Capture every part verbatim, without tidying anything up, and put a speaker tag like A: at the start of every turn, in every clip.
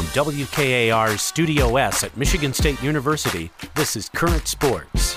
A: From W K A R's Studio S at Michigan State University, this is Current Sports.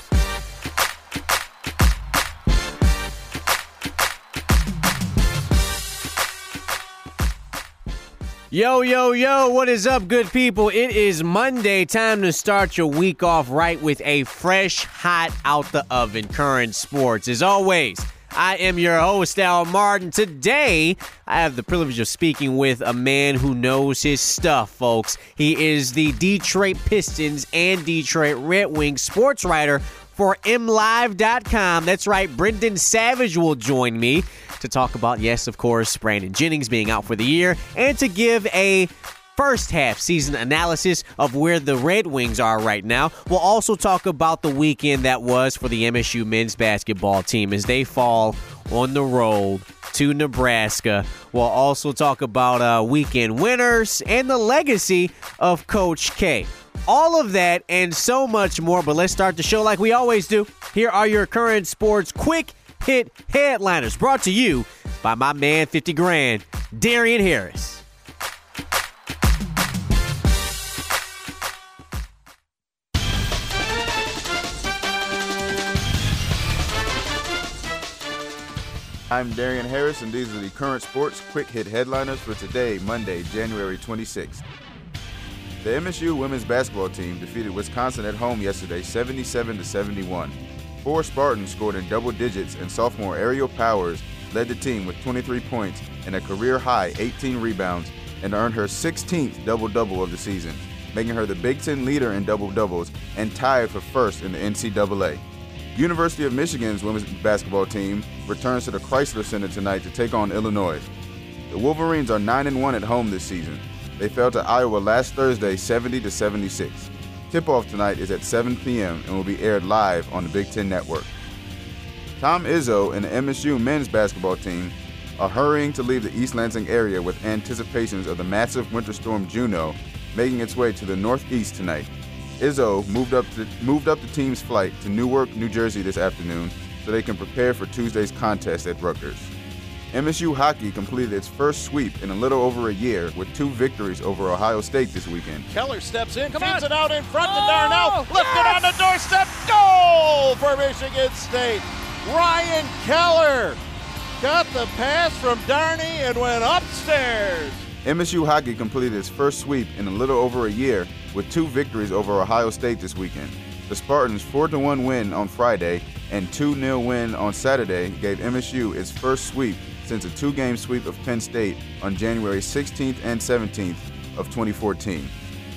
B: Yo, yo, yo, what is up, good people? It is Monday, time to start your week off right with a fresh, hot, out the oven Current Sports. As always, I am your host, Al Martin. Today, I have the privilege of speaking with a man who knows his stuff, folks. He is the Detroit Pistons and Detroit Red Wings sports writer for M Live dot com. That's right, Brendan Savage will join me to talk about, yes, of course, Brandon Jennings being out for the year, and to give a first half season analysis of where the Red Wings are right now. We'll also talk about the weekend that was for the M S U men's basketball team as they fall on the road to Nebraska. We'll also talk about uh, weekend winners and the legacy of Coach K. All of that and so much more, but let's start the show like we always do. Here are your Current Sports quick hit headliners, brought to you by my man fifty grand, Darian Harris.
C: I'm Darian Harris, and these are the Current Sports quick hit headliners for today, Monday, January twenty-sixth. The M S U women's basketball team defeated Wisconsin at home yesterday seventy-seven to seventy-one. Four Spartans scored in double digits, and sophomore Ariel Powers led the team with twenty-three points and a career-high eighteen rebounds and earned her sixteenth double-double of the season, making her the Big Ten leader in double-doubles and tied for first in the N C double A. University of Michigan's women's basketball team returns to the Chrysler Center tonight to take on Illinois. The Wolverines are nine and one at home this season. They fell to Iowa last Thursday seventy to seventy-six. Tip-off tonight is at seven p.m. and will be aired live on the Big Ten Network. Tom Izzo and the M S U men's basketball team are hurrying to leave the East Lansing area with anticipations of the massive winter storm Juno making its way to the northeast tonight. Izzo moved up, to, moved up the team's flight to Newark, New Jersey this afternoon so they can prepare for Tuesday's contest at Rutgers. M S U hockey completed its first sweep in a little over a year with two victories over Ohio State this weekend.
D: Keller steps in,
E: Come
D: feeds
E: on.
D: it out in front
E: Oh,
D: to Darnell, lifted
E: yes!
D: on the doorstep, goal for Michigan State. Ryan Keller got the pass from Darney and went upstairs.
C: M S U hockey completed its first sweep in a little over a year with two victories over Ohio State this weekend. The Spartans' four to one win on Friday and two nil win on Saturday gave M S U its first sweep since a two-game sweep of Penn State on January sixteenth and seventeenth of twenty fourteen.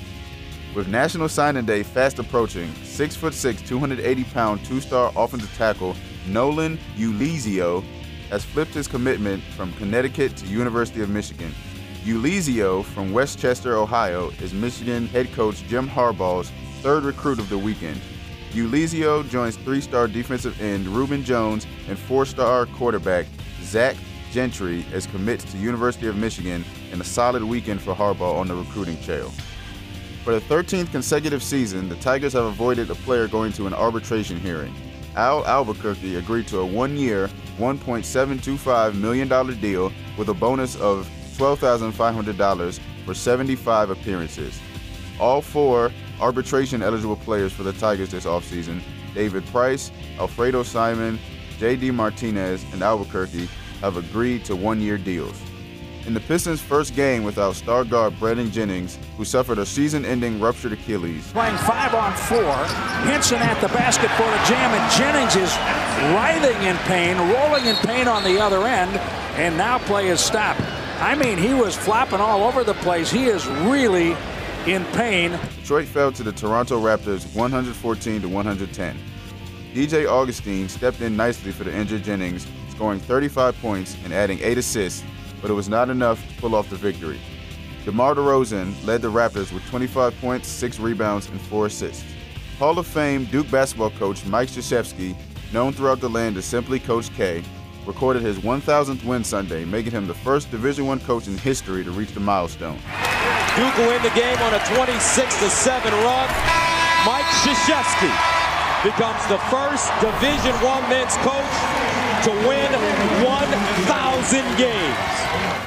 C: With National Signing Day fast approaching, six foot six, two hundred eighty pound two-star offensive tackle Nolan Ulizio has flipped his commitment from Connecticut to University of Michigan. Ulizio from Westchester, Ohio, is Michigan head coach Jim Harbaugh's third recruit of the weekend. Ulizio joins three-star defensive end Reuben Jones and four-star quarterback Zach Gentry as commits to University of Michigan in a solid weekend for Harbaugh on the recruiting trail. For the thirteenth consecutive season, the Tigers have avoided a player going to an arbitration hearing. Al Albuquerque agreed to a one-year, one point seven two five million dollars deal with a bonus of twelve thousand five hundred dollars for seventy-five appearances. All four arbitration-eligible players for the Tigers this offseason, David Price, Alfredo Simon, J D Martinez, and Albuquerque, have agreed to one-year deals. In the Pistons' first game without star guard Brandon Jennings, who suffered a season-ending ruptured Achilles.
E: Playing five on four. Henson at the basket for a jam, and Jennings is writhing in pain, rolling in pain on the other end, and now play is stopped. I mean, he was flopping all over the place. He is really in pain.
C: Detroit fell to the Toronto Raptors one fourteen to one ten. D J Augustine stepped in nicely for the injured Jennings, scoring thirty-five points and adding eight assists, but it was not enough to pull off the victory. DeMar DeRozan led the Raptors with twenty-five points, six rebounds, and four assists. Hall of Fame Duke basketball coach Mike Krzyzewski, known throughout the land as simply Coach K, recorded his one thousandth win Sunday, making him the first Division I coach in history to reach the milestone.
F: Duke will win the game on a twenty-six to seven run. Mike Krzyzewski becomes the first Division I men's coach to win one thousand games.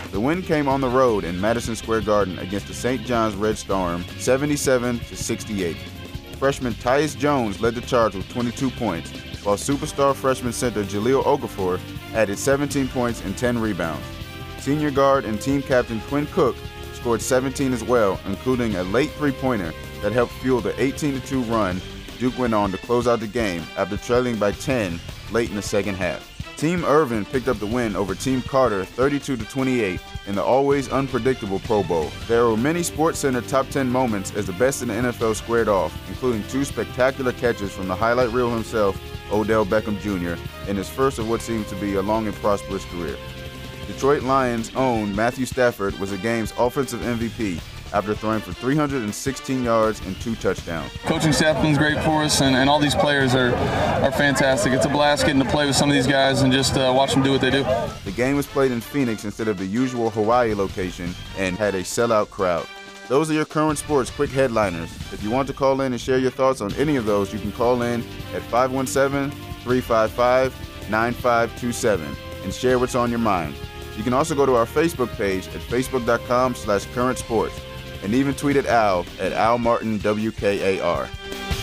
C: The win came on the road in Madison Square Garden against the Saint John's Red Storm, seventy-seven to sixty-eight. Freshman Tyus Jones led the charge with twenty-two points, while superstar freshman center Jahlil Okafor added seventeen points and ten rebounds. Senior guard and team captain Quinn Cook scored seventeen as well, including a late three-pointer that helped fuel the eighteen to two run Duke went on to close out the game after trailing by ten late in the second half. Team Irvin picked up the win over Team Carter thirty-two to twenty-eight in the always unpredictable Pro Bowl. There were many SportsCenter top ten moments as the best in the N F L squared off, including two spectacular catches from the highlight reel himself, Odell Beckham Junior, in his first of what seems to be a long and prosperous career. Detroit Lions' own Matthew Stafford was the game's offensive M V P after throwing for three hundred sixteen yards and two touchdowns.
G: Coaching staff been great for us, and, and all these players are, are fantastic. It's a blast getting to play with some of these guys and just uh, watch them do what they do.
C: The game was played in Phoenix instead of the usual Hawaii location and had a sellout crowd. Those are your current sports quick headliners. If you want to call in and share your thoughts on any of those, you can call in at five one seven, three five five, nine five two seven and share what's on your mind. You can also go to our Facebook page at facebook.com slash current sports and even tweet at Al at Al Martin W K A R.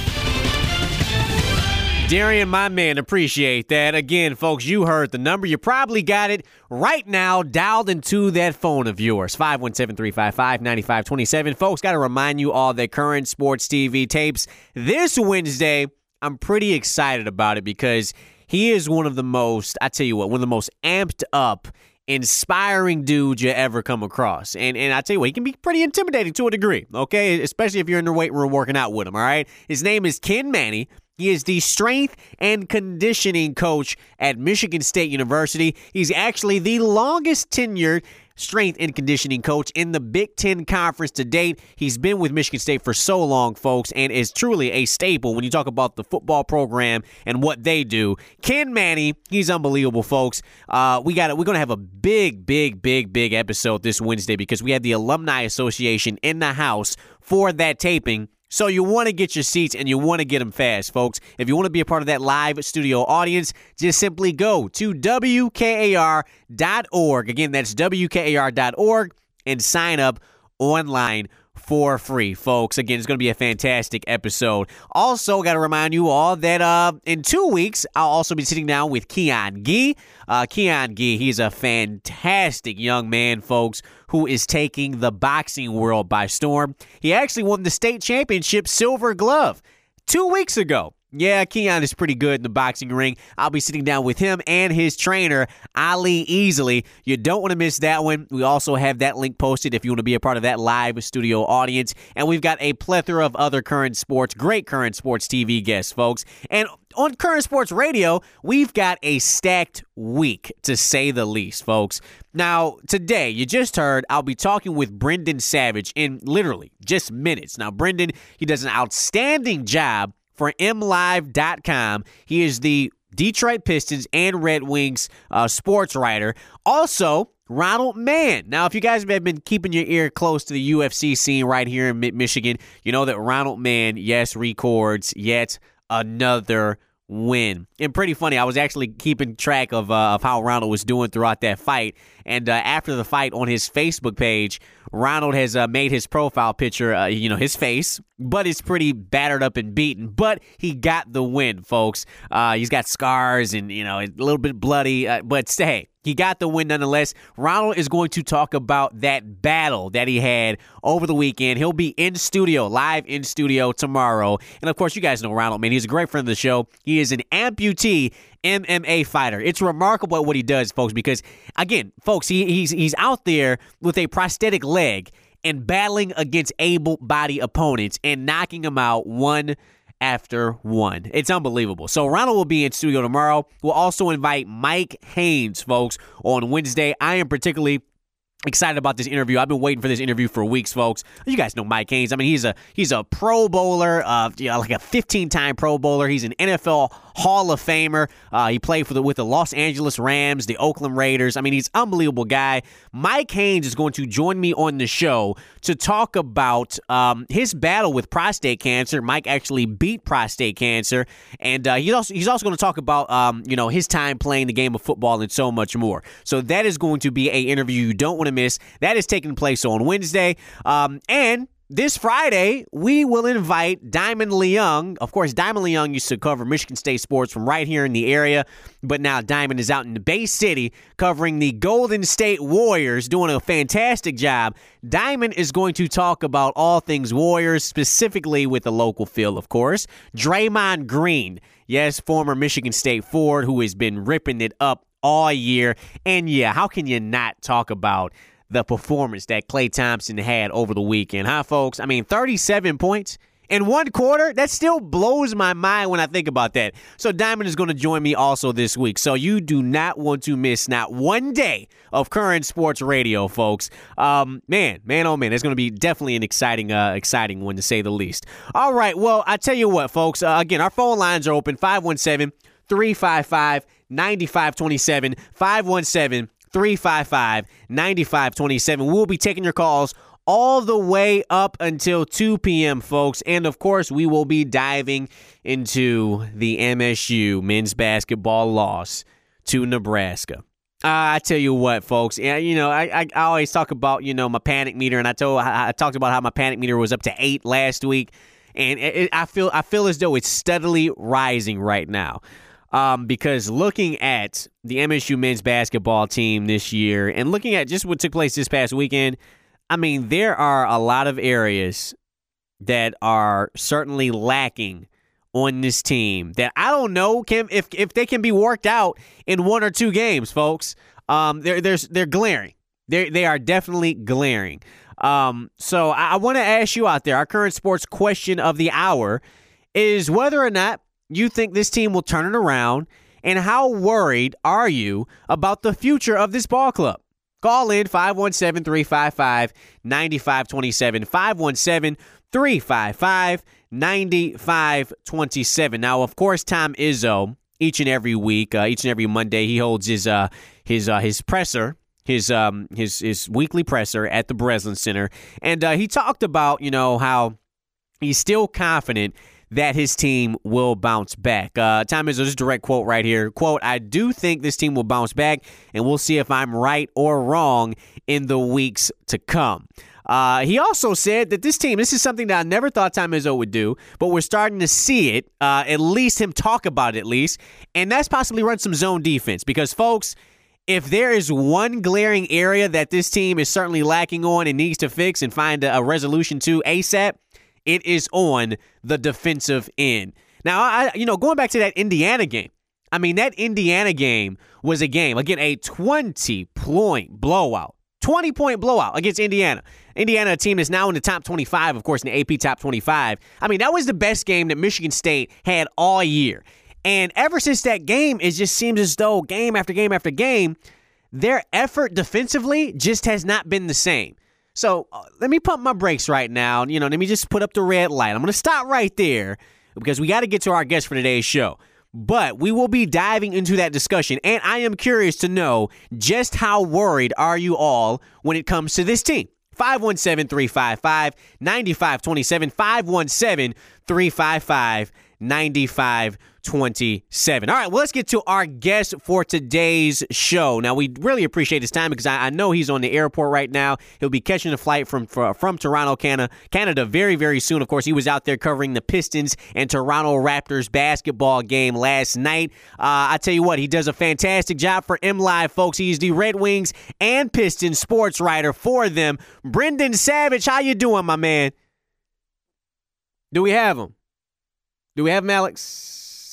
B: Darian, my man, appreciate that. Again, folks, you heard the number. You probably got it right now dialed into that phone of yours, five one seven, three five five, nine five two seven. Folks, got to remind you all that Current Sports T V tapes this Wednesday. I'm pretty excited about it because he is one of the most, I tell you what, one of the most amped up, inspiring dude you ever come across. And and I tell you what, he can be pretty intimidating to a degree, okay? Especially if you're in the weight room working out with him, all right? His name is Ken Manny. He is the strength and conditioning coach at Michigan State University. He's actually the longest tenured strength and conditioning coach in the Big Ten Conference to date. He's been with Michigan State for so long, folks, and is truly a staple when you talk about the football program and what they do. Ken Manny, he's unbelievable, folks. Uh, we got We're going to have a big, big, big, big episode this Wednesday because we had the Alumni Association in the house for that taping. So you want to get your seats and you want to get them fast, folks. If you want to be a part of that live studio audience, just simply go to W K A R dot org. Again, that's W K A R dot org and sign up online for free, folks. Again, it's going to be a fantastic episode. Also, got to remind you all that uh, in two weeks, I'll also be sitting down with Keon Gee. Uh, Keon Gee, he's a fantastic young man, folks, who is taking the boxing world by storm. He actually won the state championship silver glove two weeks ago. Yeah, Keon is pretty good in the boxing ring. I'll be sitting down with him and his trainer, Ali Easley. You don't want to miss that one. We also have that link posted if you want to be a part of that live studio audience. And we've got a plethora of other current sports, great current sports T V guests, folks. And on Current Sports Radio, we've got a stacked week, to say the least, folks. Now, today, you just heard, I'll be talking with Brendan Savage in literally just minutes. Now, Brendan, he does an outstanding job for M Live dot com. He is the Detroit Pistons and Red Wings uh, sports writer. Also, Ronald Mann. Now, if you guys have been keeping your ear close to the U F C scene right here in Michigan, you know that Ronald Mann, yes, records yet another win. And pretty funny, I was actually keeping track of uh, of how Ronald was doing throughout that fight. And uh, after the fight on his Facebook page, Ronald has uh, made his profile picture, uh, you know, his face, but it's pretty battered up and beaten. But he got the win, folks. Uh, he's got scars and, you know, a little bit bloody, uh, but hey, he got the win nonetheless. Ronald is going to talk about that battle that he had over the weekend. He'll be in studio, live in studio tomorrow. And, of course, you guys know Ronald, man. He's a great friend of the show. He is an amputee M M A fighter. It's remarkable what he does, folks, because, again, folks, he, he's he's out there with a prosthetic leg and battling against able-bodied opponents and knocking them out one after one. It's unbelievable. So Ronald will be in studio tomorrow. We'll also invite Mike Haynes, folks, on Wednesday. I am particularly excited about this interview. I've been waiting for this interview for weeks, folks. You guys know Mike Haynes. I mean, he's a he's a Pro Bowler, uh, you know, like a fifteen-time Pro Bowler. He's an N F L Hall of Famer. Uh, he played for the with the Los Angeles Rams, the Oakland Raiders. I mean, he's an unbelievable guy. Mike Haynes is going to join me on the show to talk about um, his battle with prostate cancer. Mike actually beat prostate cancer, and uh, he's also he's also going to talk about um, you know his time playing the game of football and so much more. So that is going to be a interview you don't want to miss. That is taking place on Wednesday, um, and this Friday, we will invite Diamond Leung. Of course, Diamond Leung used to cover Michigan State sports from right here in the area, but now Diamond is out in the Bay City covering the Golden State Warriors, doing a fantastic job. Diamond is going to talk about all things Warriors, specifically with the local feel, of course. Draymond Green, yes, former Michigan State forward who has been ripping it up all year. And yeah, how can you not talk about the performance that Klay Thompson had over the weekend, huh, folks? I mean, thirty-seven points in one quarter, that still blows my mind when I think about that. So Diamond is going to join me also this week. So you do not want to miss not one day of Current Sports Radio, folks. Um, man, man, oh man, it's going to be definitely an exciting, uh, exciting one to say the least. All right, well, I tell you what, folks. Uh, again, our phone lines are open, five one seven, three five five, nine five two seven, five one seven, three five five, nine five two seven. We'll be taking your calls all the way up until two p.m., folks. And, of course, we will be diving into the M S U men's basketball loss to Nebraska. Uh, I tell you what, folks, yeah, you know, I, I, I always talk about, you know, my panic meter, and I told I, I talked about how my panic meter was up to eight last week, and it, it, I feel I feel as though it's steadily rising right now. Um, because looking at the M S U men's basketball team this year and looking at just what took place this past weekend, I mean, there are a lot of areas that are certainly lacking on this team that I don't know can, if if they can be worked out in one or two games, folks. Um, they're they're they're glaring. They they are definitely glaring. Um, so I, I want to ask you out there. Our current sports question of the hour is whether or not you think this team will turn it around, and how worried are you about the future of this ball club? Call in five one seven, three five five, nine five two seven, five one seven, three five five, nine five two seven. Now, of course, Tom Izzo, each and every week, uh, each and every Monday, he holds his uh, his uh, his presser, his um his his weekly presser at the Breslin Center, and uh, he talked about, you know, how he's still confident that his team will bounce back. Uh, Tom Izzo, this direct quote right here. Quote, I do think this team will bounce back, and we'll see if I'm right or wrong in the weeks to come. Uh, he also said that this team, this is something that I never thought Tom Izzo would do, but we're starting to see it, uh, at least him talk about it at least, and that's possibly run some zone defense. Because, folks, if there is one glaring area that this team is certainly lacking on and needs to fix and find a, a resolution to ASAP, it is on the defensive end. Now, I, you know, going back to that Indiana game, I mean, that Indiana game was a game, again, a twenty-point blowout. twenty-point blowout against Indiana. Indiana, a team that's now in the top twenty-five, of course, in the A P top twenty-five. I mean, that was the best game that Michigan State had all year. And ever since that game, it just seems as though game after game after game, their effort defensively just has not been the same. So uh, let me pump my brakes right now. You know, let me just put up the red light. I'm going to stop right there because we got to get to our guest for today's show. But we will be diving into that discussion, and I am curious to know just how worried are you all when it comes to this team. five one seven, three five five, nine five two seven, five one seven, three five five, nine five two seven. All right, well, let's get to our guest for today's show. Now, we really appreciate his time because I, I know he's on the airport right now. He'll be catching a flight from from, from Toronto, Canada, Canada very, very soon. Of course, he was out there covering the Pistons and Toronto Raptors basketball game last night. Uh, I tell you what, he does a fantastic job for M Live, folks. He's the Red Wings and Pistons sports writer for them. Brendan Savage, how you doing, my man? Do we have him? Do we have him, Alex?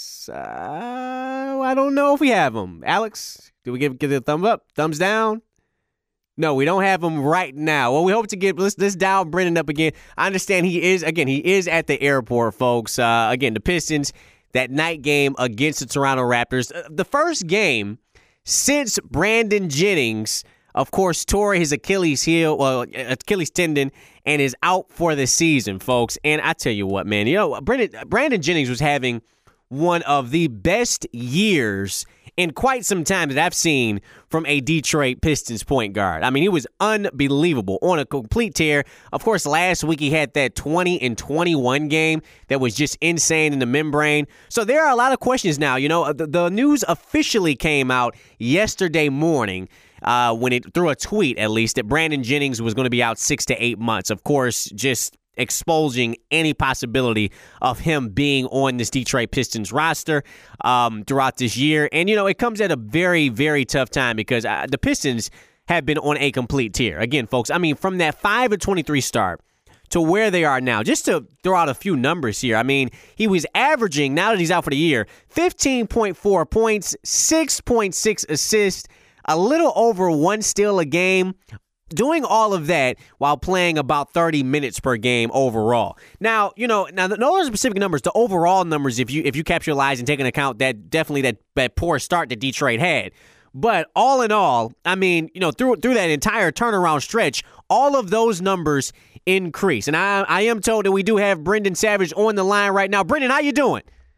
B: Uh, I don't know if we have him. Alex, do we give give it a thumb up, thumbs down? No, we don't have him right now. Well, we hope to get let's, let's dial Brendan up again. I understand he is again. He is at the airport, folks. Uh, again, the Pistons, that night game against the Toronto Raptors, uh, the first game since Brandon Jennings, of course, tore his Achilles heel, well, Achilles tendon, and is out for the season, folks. And I tell you what, man, you know, Brandon Brandon Jennings was having one of the best years in quite some time that I've seen from a Detroit Pistons point guard. I mean, he was unbelievable on a complete tear. Of course, last week he had that twenty and twenty-one game that was just insane in the membrane. So there are a lot of questions now. You know, the, the news officially came out yesterday morning uh, when it, through a tweet at least, that Brandon Jennings was going to be out six to eight months. Of course, just exposing any possibility of him being on this Detroit Pistons roster um, throughout this year. And, you know, it comes at a very, very tough time because uh, the Pistons have been on a complete tear. Again, folks, I mean, from that five and twenty-three start to where they are now, just to throw out a few numbers here. I mean, he was averaging, now that he's out for the year, fifteen point four points, six point six assists, a little over one steal a game, doing all of that while playing about thirty minutes per game overall. Now, you know, now the, no specific numbers, the overall numbers, if you if you capitalize and take into account that definitely that, that poor start that Detroit had. But all in all, I mean, you know, through through that entire turnaround stretch, all of those numbers increase. And I I am told that we do have Brendan Savage on the line right now. Brendan, how you doing?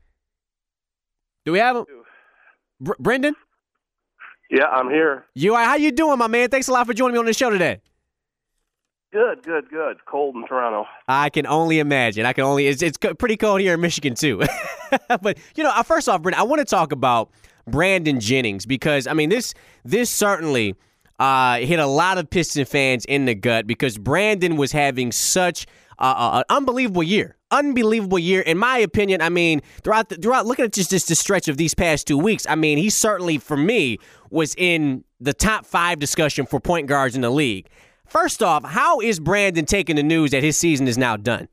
B: Do we have him? Br- Brendan?
H: Yeah, I'm here.
B: You are. How you doing, my man? Thanks a lot for joining me on the show today.
H: Good, good, good. Cold in Toronto.
B: I can only imagine. I can only. It's it's pretty cold here in Michigan too. But you know, first off, Brendan, I want to talk about Brandon Jennings because I mean this this certainly uh, hit a lot of Piston fans in the gut because Brandon was having such uh, an unbelievable year. Unbelievable year, in my opinion. I mean, throughout the, throughout looking at just this, this stretch of these past two weeks, I mean, he certainly, for me, was in the top five discussion for point guards in the league. First off, how is Brandon taking the news that his season is now done?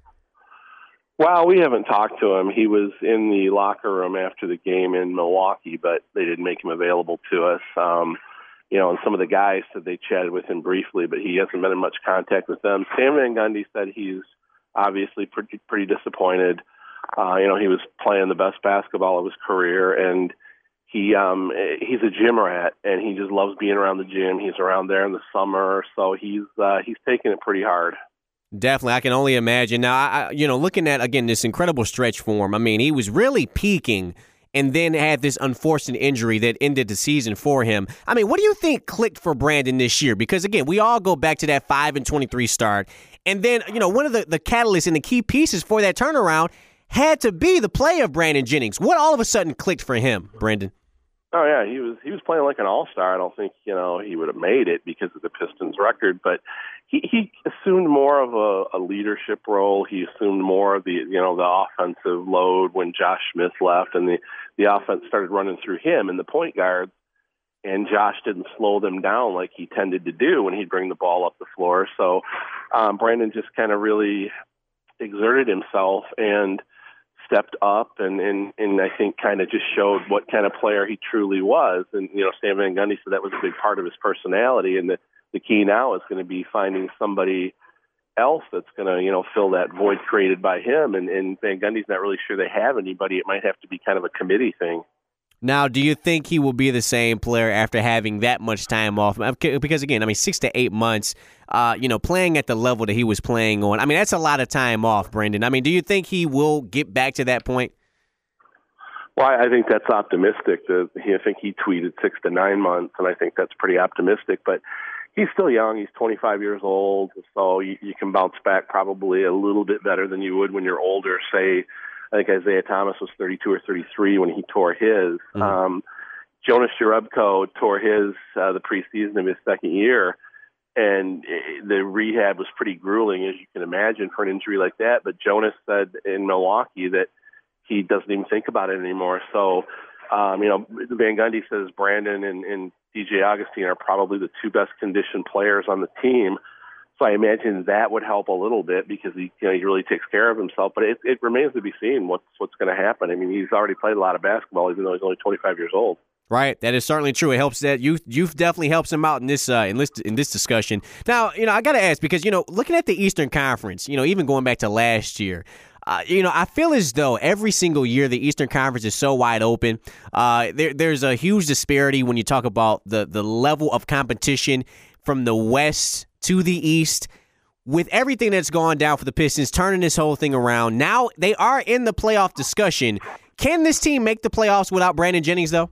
H: Well, we haven't talked to him. He was in the locker room after the game in Milwaukee, but they didn't make him available to us. Um, you know, and some of the guys said they chatted with him briefly, but he hasn't been in much contact with them. Stan Van Gundy said he's obviously pretty, pretty disappointed. Uh, you know, he was playing the best basketball of his career, and he um, he's a gym rat, and he just loves being around the gym. He's around there in the summer, so he's uh, he's taking it pretty hard.
B: Definitely, I can only imagine. Now, I, you know, looking at, again, this incredible stretch for him, I mean, he was really peaking and then had this unfortunate injury that ended the season for him. I mean, what do you think clicked for Brandon this year? Because, again, we all go back to that five and twenty-three start. And then, you know, one of the, the catalysts and the key pieces for that turnaround had to be the play of Brandon Jennings. What all of a sudden clicked for him, Brandon?
H: Oh, yeah, he was he was playing like an all-star. I don't think, you know, he would have made it because of the Pistons record, but he, he assumed more of a, a leadership role. He assumed more of the, you know, the offensive load when Josh Smith left, and the, the offense started running through him and the point guards, and Josh didn't slow them down like he tended to do when he'd bring the ball up the floor. So um, Brandon just kind of really exerted himself and stepped up and, and, and I think kind of just showed what kind of player he truly was. And, you know, Stan Van Gundy said that was a big part of his personality. And the, the key now is going to be finding somebody else that's going to, you know, fill that void created by him. And, and Van Gundy's not really sure they have anybody. It might have to be kind of a committee thing.
B: Now, do you think he will be the same player after having that much time off? Because, again, I mean, six to eight months, uh, you know, playing at the level that he was playing on. I mean, that's a lot of time off, Brendan. I mean, do you think he will get back to that point?
H: Well, I think that's optimistic. I think he tweeted six to nine months, and I think that's pretty optimistic. But he's still young. He's twenty-five years old, so you, you can bounce back probably a little bit better than you would when you're older, say, I think Isaiah Thomas was thirty-two or thirty-three when he tore his. Mm-hmm. Um, Jonas Jerebko tore his uh, the preseason of his second year, and the rehab was pretty grueling, as you can imagine, for an injury like that. But Jonas said in Milwaukee that he doesn't even think about it anymore. So, um, you know, Van Gundy says Brandon and, and D J Augustine are probably the two best conditioned players on the team. So I imagine that would help a little bit because he, you know, he really takes care of himself. But it, it remains to be seen what's what's going to happen. I mean, he's already played a lot of basketball, even though he's only twenty-five years old.
B: Right, that is certainly true. It helps that youth. Youth definitely helps him out in this uh, in this in this discussion. Now, you know, I got to ask because you know, looking at the Eastern Conference, you know, even going back to last year. Uh, you know, I feel as though every single year the Eastern Conference is so wide open. Uh, there, there's a huge disparity when you talk about the the level of competition from the West to the East. With everything that's gone down for the Pistons, turning this whole thing around, now they are in the playoff discussion. Can this team make the playoffs without Brandon Jennings, though?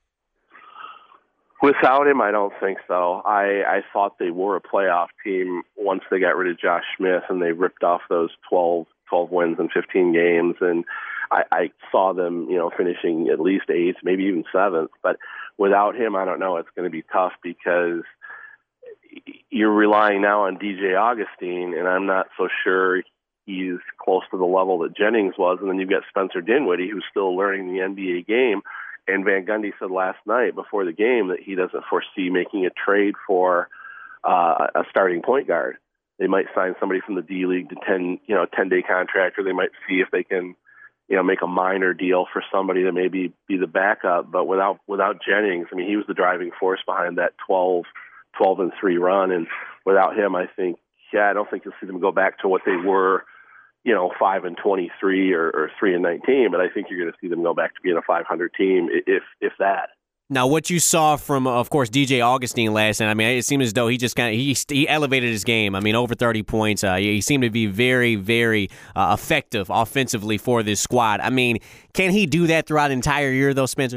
H: Without him, I don't think so. I, I thought they were a playoff team once they got rid of Josh Smith and they ripped off those twelve, twelve wins in fifteen games. And I, I saw them, you know, finishing at least eighth, maybe even seventh. But without him, I don't know. It's going to be tough because you're relying now on D J Augustine, and I'm not so sure he's close to the level that Jennings was. And then you've got Spencer Dinwiddie, who's still learning the N B A game. And Van Gundy said last night before the game that he doesn't foresee making a trade for uh, a starting point guard. They might sign somebody from the D League to ten, you know, ten day contract, or they might see if they can, you know, make a minor deal for somebody to maybe be the backup. But without without Jennings, I mean, he was the driving force behind that twelve, twelve and three run. And without him, I think, yeah, I don't think you'll see them go back to what they were, you know, five and twenty-three or, or three and nineteen, but I think you're going to see them go back to being a five hundred team, if if that.
B: Now, what you saw from, of course, D J Augustine last night, I mean, it seemed as though he just kind of he he elevated his game. I mean, over thirty points. Uh, he seemed to be very, very uh, effective offensively for this squad. I mean, can he do that throughout an entire year, though, Spencer?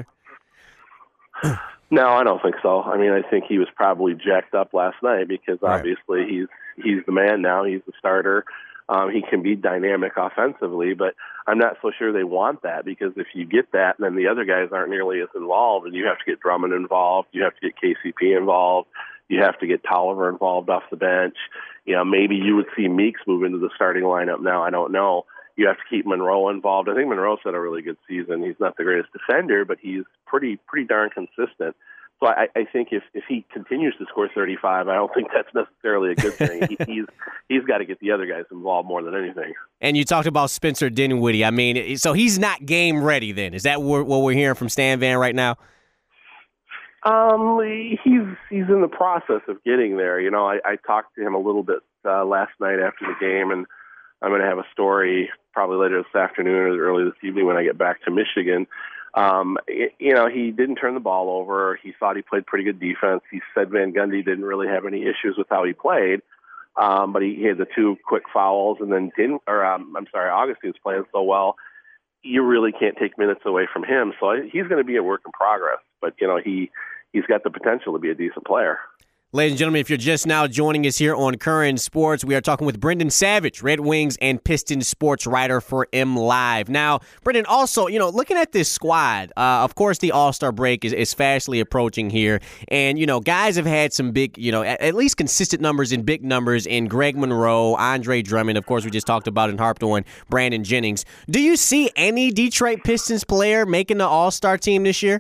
H: No, I don't think so. I mean, I think he was probably jacked up last night because obviously right. he's he's the man now. He's the starter. Um, he can be dynamic offensively, but I'm not so sure they want that because if you get that, then the other guys aren't nearly as involved, and you have to get Drummond involved, you have to get K C P involved, you have to get Tolliver involved off the bench. You know, maybe you would see Meeks move into the starting lineup now. I don't know. You have to keep Monroe involved. I think Monroe's had a really good season. He's not the greatest defender, but he's pretty pretty darn consistent. So I, I think if, if he continues to score thirty-five, I don't think that's necessarily a good thing. he, he's he's got to get the other guys involved more than anything.
B: And you talked about Spencer Dinwiddie. I mean, so he's not game ready then. Is that what we're hearing from Stan Van right now?
H: Um, he's he's in the process of getting there. You know, I, I talked to him a little bit uh, last night after the game, and I'm going to have a story probably later this afternoon or early this evening when I get back to Michigan. Um, it, you know, he didn't turn the ball over. He thought he played pretty good defense. He said Van Gundy didn't really have any issues with how he played, um, but he, he had the two quick fouls, and then didn't. Or um, I'm sorry, Augustine's playing so well, you really can't take minutes away from him. So he's going to be a work in progress. But you know, he he's got the potential to be a decent player.
B: Ladies and gentlemen, if you're just now joining us here on Current Sports, we are talking with Brendan Savage, Red Wings and Pistons sports writer for M Live. Now, Brendan, also, you know, looking at this squad, uh, of course, the All-Star break is, is fastly approaching here. And, you know, guys have had some big, you know, at, at least consistent numbers in big numbers in Greg Monroe, Andre Drummond. Of course, we just talked about and harped on Brandon Jennings. Do you see any Detroit Pistons player making the All-Star team this year?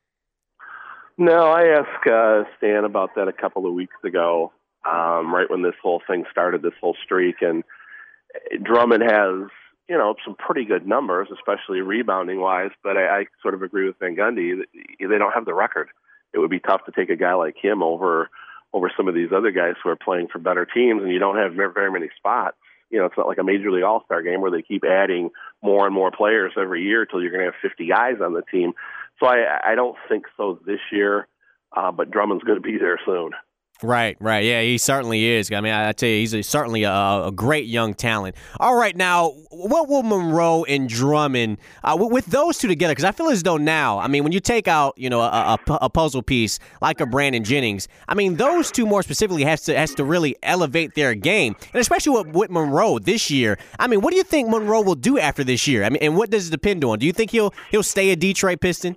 H: No, I asked uh, Stan about that a couple of weeks ago, um, right when this whole thing started, this whole streak. And Drummond has, you know, some pretty good numbers, especially rebounding-wise, but I, I sort of agree with Van Gundy. They don't have the record. It would be tough to take a guy like him over over some of these other guys who are playing for better teams, and you don't have very many spots. You know, it's not like a Major League All-Star game where they keep adding more and more players every year until you're going to have fifty guys on the team. So I, I don't think so this year, uh, but Drummond's going to be there soon.
B: Right, right. Yeah, he certainly is. I mean, I, I tell you, he's a, certainly a, a great young talent. All right, now, what will Monroe and Drummond, uh, with, with those two together, because I feel as though now, I mean, when you take out, you know, a, a, a puzzle piece like a Brandon Jennings, I mean, those two more specifically has to has to really elevate their game, and especially with, with Monroe this year. I mean, what do you think Monroe will do after this year? I mean, and what does it depend on? Do you think he'll he'll stay a Detroit Piston?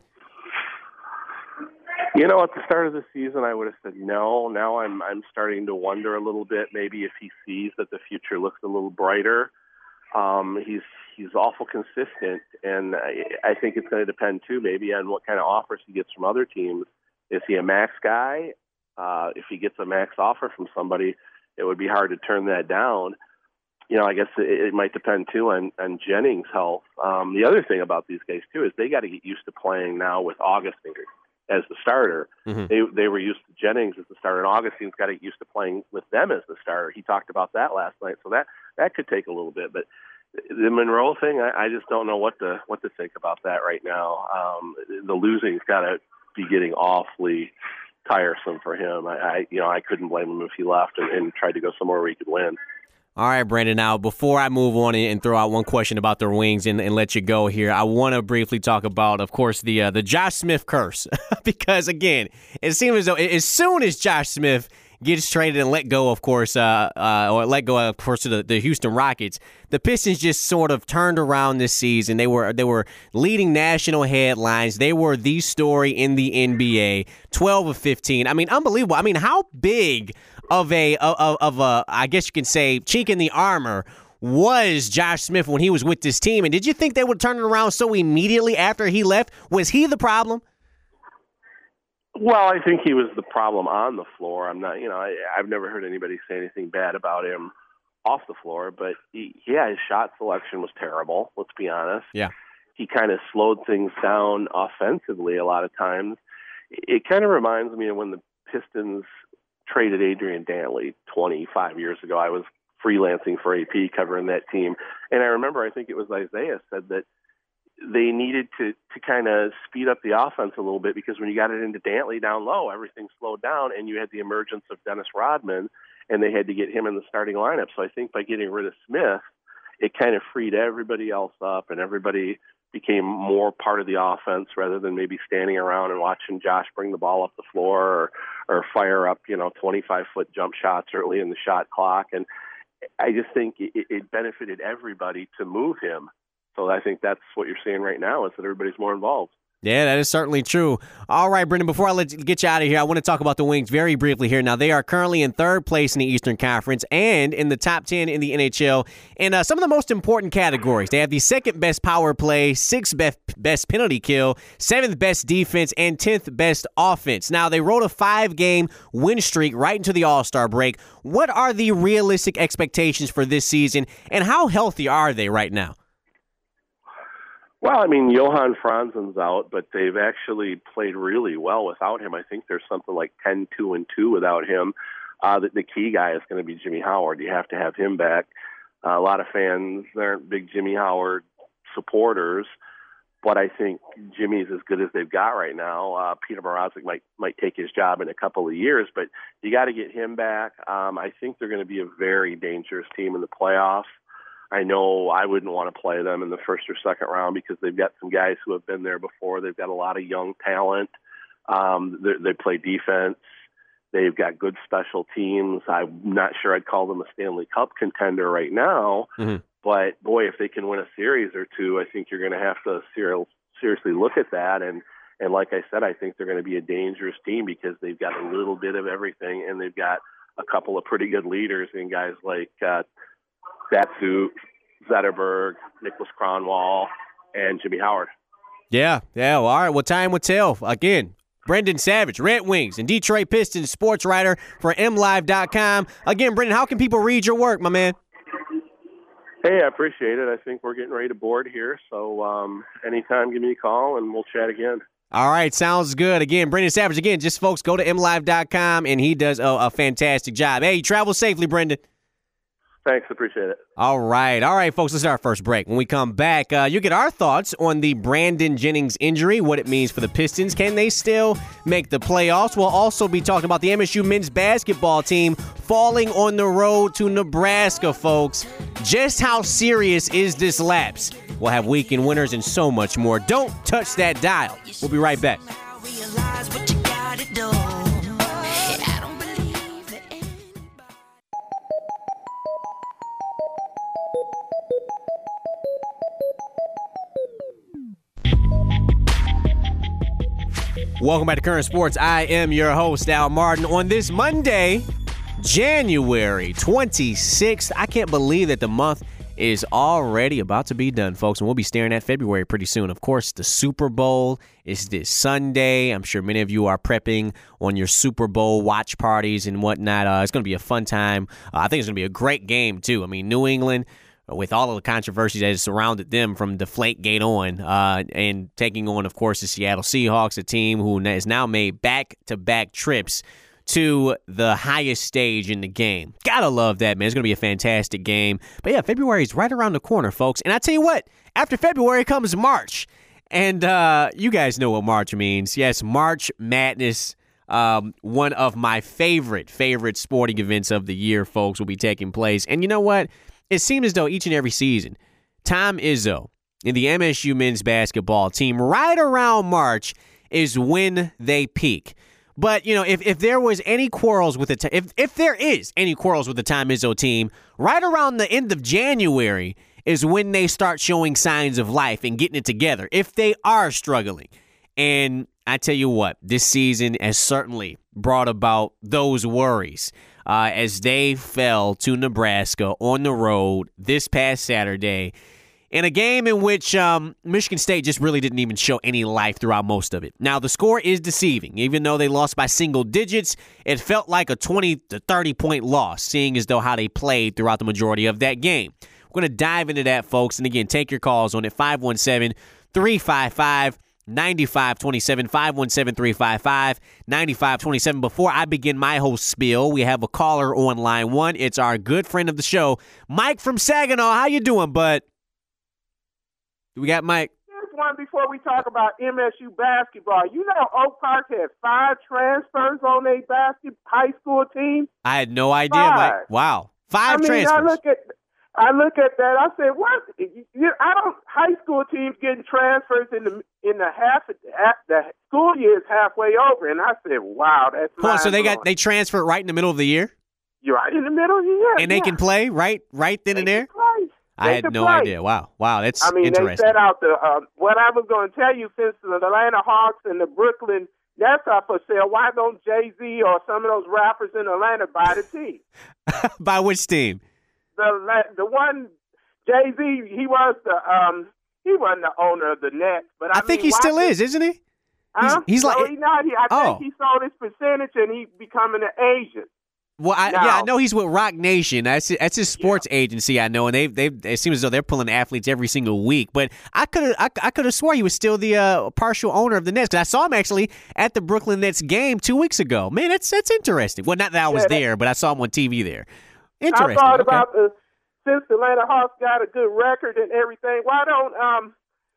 H: You know, at the start of the season, I would have said no. Now I'm I'm starting to wonder a little bit. Maybe if he sees that the future looks a little brighter, um, he's he's awful consistent, and I, I think it's going to depend too, maybe on what kind of offers he gets from other teams. Is he a max guy? Uh, if he gets a max offer from somebody, it would be hard to turn that down. You know, I guess it, it might depend too on, on Jennings' health. Um, the other thing about these guys too is they got to get used to playing now with Augustine as the starter. Mm-hmm. They they were used to Jennings as the starter, and Augustine's got to get used to playing with them as the starter. He talked about that last night, so that, that could take a little bit. But the Monroe thing, I, I just don't know what to what to think about that right now. Um, the losing's got to be getting awfully tiresome for him. I, I you know I couldn't blame him if he left and, and tried to go somewhere where he could win.
B: All right, Brandon. Now, before I move on and throw out one question about the Wings and, and let you go here, I want to briefly talk about, of course, the uh, the Josh Smith curse. Because, again, it seems as though as soon as Josh Smith gets traded and let go, of course, uh, uh, or let go, of course, to the, the Houston Rockets, the Pistons just sort of turned around this season. They were they were leading national headlines. They were the story in the N B A, twelve of fifteen. I mean, unbelievable. I mean, how big of a of, of a I guess you can say chink in the armor was Josh Smith when he was with this team? And did you think they would turn it around so immediately after he left? Was he the problem?
H: Well, I think he was the problem on the floor. I'm not, you know, I, I've never heard anybody say anything bad about him off the floor, but he, yeah, his shot selection was terrible. Let's be honest.
B: Yeah.
H: He kind of slowed things down offensively a lot of times. It kind of reminds me of when the Pistons traded Adrian Dantley twenty-five years ago. I was freelancing for A P covering that team. And I remember, I think it was Isaiah said that they needed to, to kind of speed up the offense a little bit because when you got it into Dantley down low, everything slowed down and you had the emergence of Dennis Rodman and they had to get him in the starting lineup. So I think by getting rid of Smith, it kind of freed everybody else up and everybody became more part of the offense rather than maybe standing around and watching Josh bring the ball up the floor or, or fire up, you know, twenty-five foot jump shots early in the shot clock. And I just think it, it benefited everybody to move him. So I think that's what you're seeing right now is that everybody's more involved.
B: Yeah, that is certainly true. All right, Brendan, before I let you, get you out of here, I want to talk about the Wings very briefly here. Now, they are currently in third place in the Eastern Conference and in the top ten in the N H L in uh, some of the most important categories. They have the second best power play, sixth best, best penalty kill, seventh best defense, and tenth best offense. Now, they rode a five-game win streak right into the All-Star break. What are the realistic expectations for this season, and how healthy are they right now?
H: Well, I mean, Johan Franzen's out, but they've actually played really well without him. I think there's something like ten two and two without him. Uh, the, the key guy is going to be Jimmy Howard. You have to have him back. Uh, a lot of fans aren't big Jimmy Howard supporters, but I think Jimmy's as good as they've got right now. Uh, Peter Mrazek might might take his job in a couple of years, but you got to get him back. Um, I think they're going to be a very dangerous team in the playoffs. I know I wouldn't want to play them in the first or second round because they've got some guys who have been there before. They've got a lot of young talent. Um, they play defense. They've got good special teams. I'm not sure I'd call them a Stanley Cup contender right now, mm-hmm. but boy, if they can win a series or two, I think you're going to have to ser- seriously look at that. And, and like I said, I think they're going to be a dangerous team because they've got a little bit of everything and they've got a couple of pretty good leaders in guys like, uh, Datsu, Zetterberg, Nicholas Kronwall, and Jimmy Howard.
B: Yeah, yeah. Well, all right. Well, time will tell. Again, Brendan Savage, Red Wings and Detroit Pistons sports writer for M Live dot com. Again, Brendan, how can people read your work, my man?
H: Hey, I appreciate it. I think we're getting ready to board here. So um, anytime, give me a call, and we'll chat again.
B: All right, sounds good. Again, Brendan Savage. Again, just folks, go to M Live dot com, and he does a, a fantastic job. Hey, travel safely, Brendan.
H: Thanks, appreciate it.
B: All right. All right, folks, let's start our first break. When we come back, uh, you get our thoughts on the Brandon Jennings injury, what it means for the Pistons. Can they still make the playoffs? We'll also be talking about the M S U men's basketball team falling on the road to Nebraska, folks. Just how serious is this lapse? We'll have weekend winners and so much more. Don't touch that dial. We'll be right back. Welcome back to Current Sports. I am your host, Al Martin. On this Monday, January twenty-sixth, I can't believe that the month is already about to be done, folks, and we'll be staring at February pretty soon. Of course, the Super Bowl is this Sunday. I'm sure many of you are prepping on your Super Bowl watch parties and whatnot. Uh, it's going to be a fun time. Uh, I think it's going to be a great game, too. I mean, New England, with all of the controversies that has surrounded them from Deflategate on, uh, and taking on, of course, the Seattle Seahawks, a team who has now made back-to-back trips to the highest stage in the game. Gotta love that, man. It's going to be a fantastic game. But yeah, February is right around the corner, folks. And I tell you what, after February comes March. And uh, you guys know what March means. Yes, March Madness. Um, one of my favorite, favorite sporting events of the year, folks, will be taking place. And you know what? It seems as though each and every season, Tom Izzo and the M S U men's basketball team, right around March, is when they peak. But, you know, if, if there was any quarrels with the t- if if there is any quarrels with the Tom Izzo team, right around the end of January is when they start showing signs of life and getting it together, if they are struggling. And I tell you what, this season has certainly brought about those worries uh, as they fell to Nebraska on the road this past Saturday in a game in which um, Michigan State just really didn't even show any life throughout most of it. Now, the score is deceiving. Even though they lost by single digits, it felt like a twenty to thirty point loss, seeing as though how they played throughout the majority of that game. We're going to dive into that, folks. And again, take your calls on it, five one seven, three five five, nine five two seven, five one seven, three five five, nine five two seven. Before I begin my whole spiel, we have a caller on line one. It's our good friend of the show, Mike from Saginaw. How you doing, bud? We got Mike.
I: Here's one before we talk about M S U basketball. You know Oak Park had five transfers on their basket high school team?
B: I had no idea,
I: Five.
B: Mike. Wow. Five
I: I mean,
B: transfers.
I: I look at I look at that. I said, "What? You, I don't. High school teams getting transfers in the in the half, half the school year is halfway over." And I said, "Wow, that's."
B: Hold on, so they got
I: mind-blowing."
B: they transferred right in the middle of the year,
I: You're right in the middle of the year,
B: and they
I: yeah.
B: can play right right then
I: They
B: and there.
I: can play.
B: I
I: They
B: had
I: can
B: no
I: play.
B: idea. Wow, wow, that's
I: I mean,
B: interesting.
I: they set out the uh, what I was going to tell you since the Atlanta Hawks and the Brooklyn Nets are for sale. Why don't Jay-Z or some of those rappers in Atlanta buy the team?
B: By which team?
I: The the one Jay-Z, he was the um he wasn't the owner of the Nets, but I,
B: I think
I: mean,
B: he
I: why
B: still
I: did-
B: is, isn't he?
I: Huh?
B: he's like-
I: no, he not. He, I
B: Oh.
I: think he sold his percentage and he becoming an agent.
B: Well, I,
I: No.
B: yeah, I know he's with Rock Nation. That's that's his sports agency. I know, and they they it seems as though they're pulling athletes every single week. But I could I, I could have swore he was still the uh, partial owner of the Nets, because I saw him actually at the Brooklyn Nets game two weeks ago. Man, that's that's interesting. Well, not that I was
I: Yeah, that-
B: there, but I saw him on T V there. Interesting.
I: I thought
B: Okay.
I: about the since the Atlanta Hawks got a good record and everything. Why don't um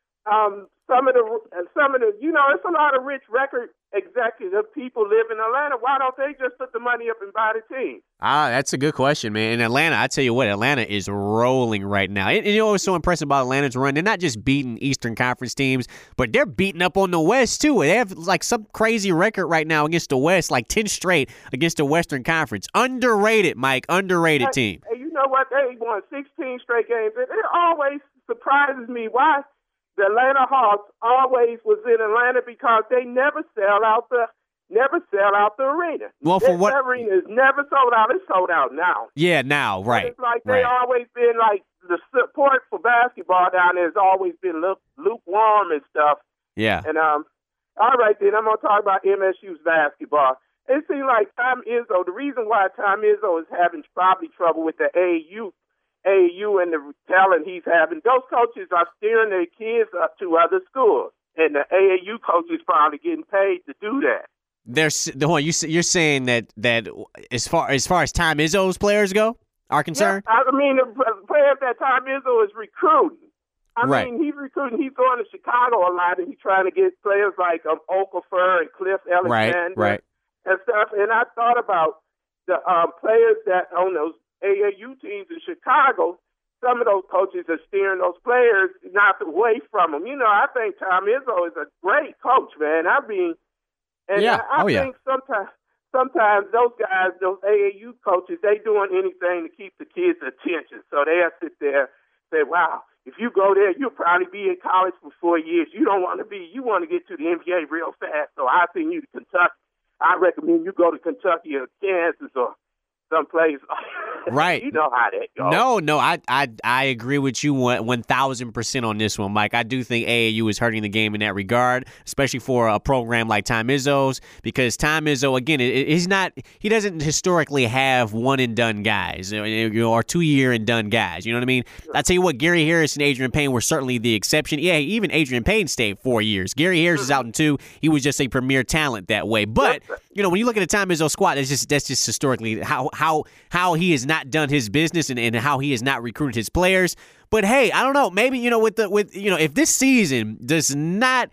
I: um some of the some of the you know it's a lot of rich record executive people live in Atlanta. Why don't they just put the money up and buy the team?
B: Ah, that's a good question, man. In Atlanta, I tell you what, Atlanta is rolling right now. And, and you know what's so impressive about Atlanta's run? They're not just beating Eastern Conference teams, but they're beating up on the West, too. They have like some crazy record right now against the West, like ten straight against the Western Conference. Underrated, Mike. Underrated team.
I: Hey, you know what? They won sixteen straight games. It, it always surprises me why the Atlanta Hawks always was in Atlanta, because they never sell out the never sell out the arena.
B: Well, for
I: That
B: what-
I: arena is never sold out. It's sold out now.
B: Yeah, now, right.
I: It's like they
B: right.
I: always been like the support for basketball down there has always been lu- lukewarm and stuff.
B: Yeah.
I: And um, all right then, I'm gonna talk about M S U's basketball. It seems like Tom Izzo. The reason why Tom Izzo is having probably trouble with the A A U. A A U and the talent he's having, those coaches are steering their kids up to other schools, and the A A U coaches probably getting paid to do that.
B: There's the one you you're saying that that as far as far as Tom Izzo's players go are concerned.
I: Yeah, I mean, the players that Tom Izzo is recruiting. I
B: Right.
I: mean, he's recruiting. He's going to Chicago a lot, and he's trying to get players like um, Okafor and Cliff Alexander
B: right.
I: and stuff. And I thought about the um, players that on those A A U teams in Chicago. Some of those coaches are steering those players not away from them. You know, I think Tom Izzo is a great coach, man. I mean, and
B: Yeah.
I: I, I
B: Oh, yeah.
I: think sometimes, sometimes those guys, those A A U coaches, they doing anything to keep the kids' attention. So they'll sit there and say, wow, if you go there, you'll probably be in college for four years. You don't want to be, you want to get to the N B A real fast. So I send you to Kentucky. I recommend you go to Kentucky or Kansas or someplace.
B: Right.
I: You know how that goes.
B: No, no, I I I agree with you one thousand percent on this one, Mike. I do think A A U is hurting the game in that regard, especially for a program like Tom Izzo's, because Tom Izzo, again, it, he's not he doesn't historically have one and done guys, you know, or two year and done guys. You know what I mean? I tell you what, Gary Harris and Adrian Payne were certainly the exception. Yeah, even Adrian Payne stayed four years. Gary Harris is out in two. He was just a premier talent that way. But you know, when you look at the Tom Izzo squad, that's just that's just historically how how how he has not done his business and, and how he has not recruited his players. But hey, I don't know. Maybe, you know, with the with you know, if this season does not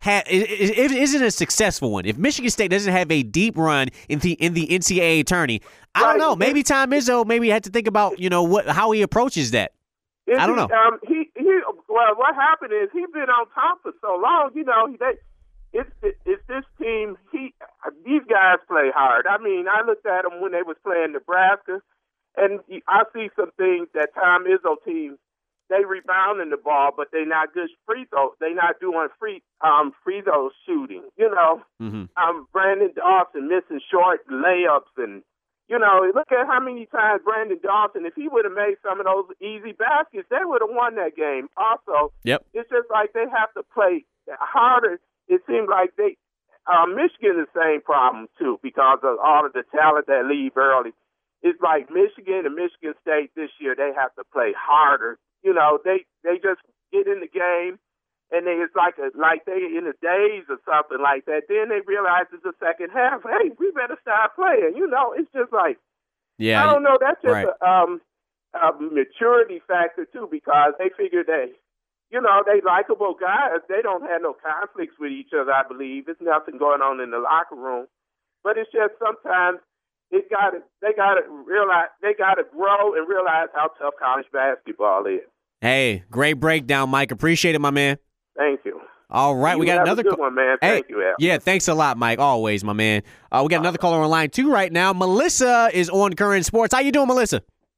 B: ha- isn't a successful one, if Michigan State doesn't have a deep run in the in the N C double A tourney, I don't know. Maybe Tom Izzo maybe had to think about you know what how he approaches that.
I: Is
B: I don't
I: he,
B: know.
I: Um, he he. Well, what happened is he's been on top for so long. You know, they, it's it's this team. He these guys play hard. I mean, I looked at them when they was playing Nebraska, and I see some things that Tom Izzo teams. They rebounding the ball, but they not good free throw. They not doing free um free throw shooting. You know,
B: mm-hmm.
I: um Brandon Dawson missing short layups, and you know, look at how many times Brandon Dawson. If he would have made some of those easy baskets, they would have won that game. Also,
B: yep.
I: It's just like they have to play harder. It seems like they uh, Michigan the same problem too because of all of the talent that leave early. It's like Michigan and Michigan State this year. They have to play harder. You know, they, they just get in the game, and they, it's like a, like they in a daze or something like that. Then they realize it's the second half. Hey, we better start playing. You know, it's just like,
B: yeah,
I: I don't know. That's just
B: right.
I: a, um, a maturity factor, too, because they figure they, you know, they likable guys. They don't have no conflicts with each other, I believe. There's nothing going on in the locker room. But it's just sometimes it got they got to realize, they got to grow and realize how tough college basketball is.
B: Hey, great breakdown, Mike. Appreciate it, my man.
I: Thank you.
B: All right,
I: you
B: we got
I: have
B: another
I: a good
B: co-
I: one, man.
B: Hey,
I: Thank you, Al.
B: Yeah, thanks a lot, Mike. Always, my man. Uh, we got another caller on line two right now. Melissa is on Current Sports. How you doing, Melissa?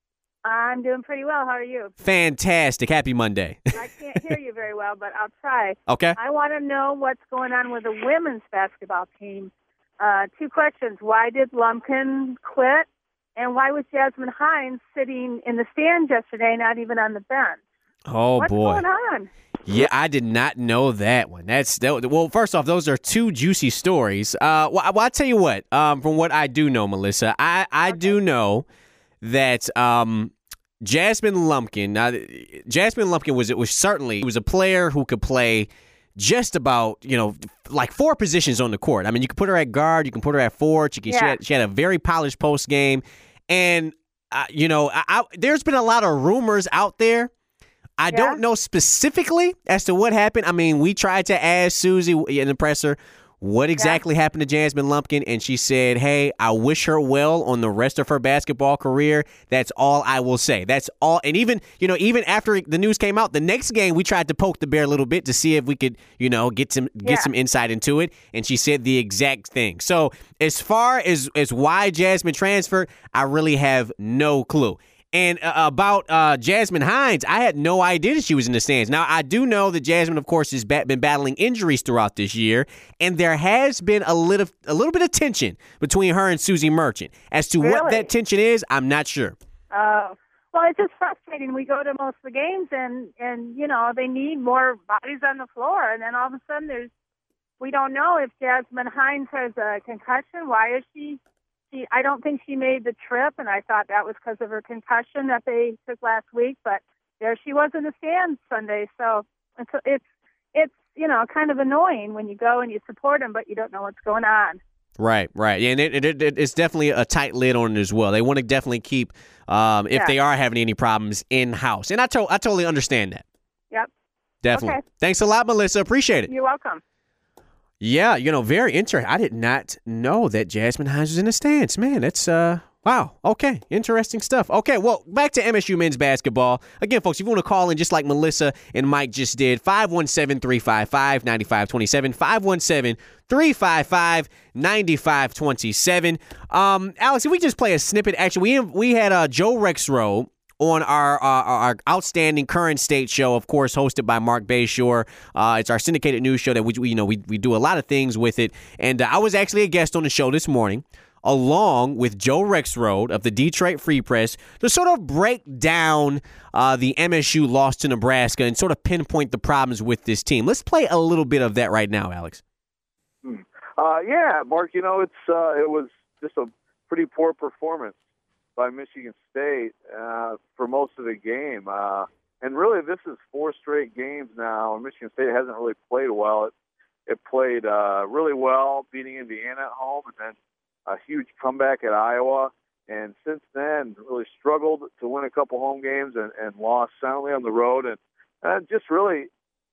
J: I'm doing pretty well. How are you?
B: Fantastic. Happy Monday.
J: I can't hear you very well, but I'll try.
B: Okay.
J: I want to know what's going on with the women's basketball team. Uh, two questions. Why did Lumpkin quit? And why was Jasmine Hines sitting in the stands yesterday, not even on the bench?
B: Oh,
J: what's
B: boy.
J: What's going on?
B: Yeah, I did not know that one. That's that, well. First off, those are two juicy stories. Uh, well, well, I tell you what. Um, from what I do know, Melissa, I I okay. do know that um, Jasmine Lumpkin. Uh, Jasmine Lumpkin was it was certainly was a player who could play just about you know like four positions on the court. I mean, you can put her at guard, you can put her at forward. You can, yeah. she, had, she had a very polished post game, and uh, you know, I, I, there's been a lot of rumors out there. I yeah. don't know specifically as to what happened. I mean, we tried to ask Susie in the presser what exactly yeah. happened to Jasmine Lumpkin, and she said, hey, I wish her well on the rest of her basketball career. That's all I will say. That's all. And even, you know, even after the news came out, the next game we tried to poke the bear a little bit to see if we could, you know, get some get yeah. some insight into it, and she said the exact thing. So as far as, as why Jasmine transferred, I really have no clue. And uh, about uh, Jasmine Hines, I had no idea that she was in the stands. Now, I do know that Jasmine, of course, has bat- been battling injuries throughout this year, and there has been a little a little bit of tension between her and Susie Merchant. As to
J: really?
B: what that tension is, I'm not sure.
J: Oh, uh, well, it's just frustrating. We go to most of the games, and, and, you know, they need more bodies on the floor, and then all of a sudden there's we don't know if Jasmine Hines has a concussion. Why is she... She, I don't think she made the trip, and I thought that was because of her concussion that they took last week. But there she was in the stands Sunday. So it's, it's, it's you know, kind of annoying when you go and you support them, but you don't know what's going on.
B: Right, right. Yeah, and it, it, it, it's definitely a tight lid on it as well. They want to definitely keep, um, if yeah. they are having any problems, in-house. And I, to- I totally understand that.
J: Yep.
B: Definitely.
J: Okay.
B: Thanks a lot, Melissa. Appreciate it.
J: You're welcome.
B: Yeah, you know, very interesting. I did not know that Jasmine Hines was in the stands. Man, that's, uh, wow. Okay, interesting stuff. Okay, well, back to M S U men's basketball. Again, folks, if you want to call in just like Melissa and Mike just did, five one seven, three five five, nine five two seven, five one seven, three five five, nine five two seven. Um, Alex, if we just play a snippet, actually, we, we had uh, Joe Rexroad on our, uh, our outstanding Current State show, of course, hosted by Mark Bayshore. Uh, it's our syndicated news show that we, we you know we we do a lot of things with it. And uh, I was actually a guest on the show this morning, along with Joe Rexroad of the Detroit Free Press, to sort of break down uh, the M S U loss to Nebraska and sort of pinpoint the problems with this team. Let's play a little bit of that right now, Alex.
K: Uh, yeah, Mark. You know, it's uh, it was just a pretty poor performance by Michigan State uh, for most of the game. Uh, and really, this is four straight games now, and Michigan State hasn't really played well. It, it played uh, really well, beating Indiana at home, and then a huge comeback at Iowa. And since then, really struggled to win a couple home games and, and lost soundly on the road. And uh, just really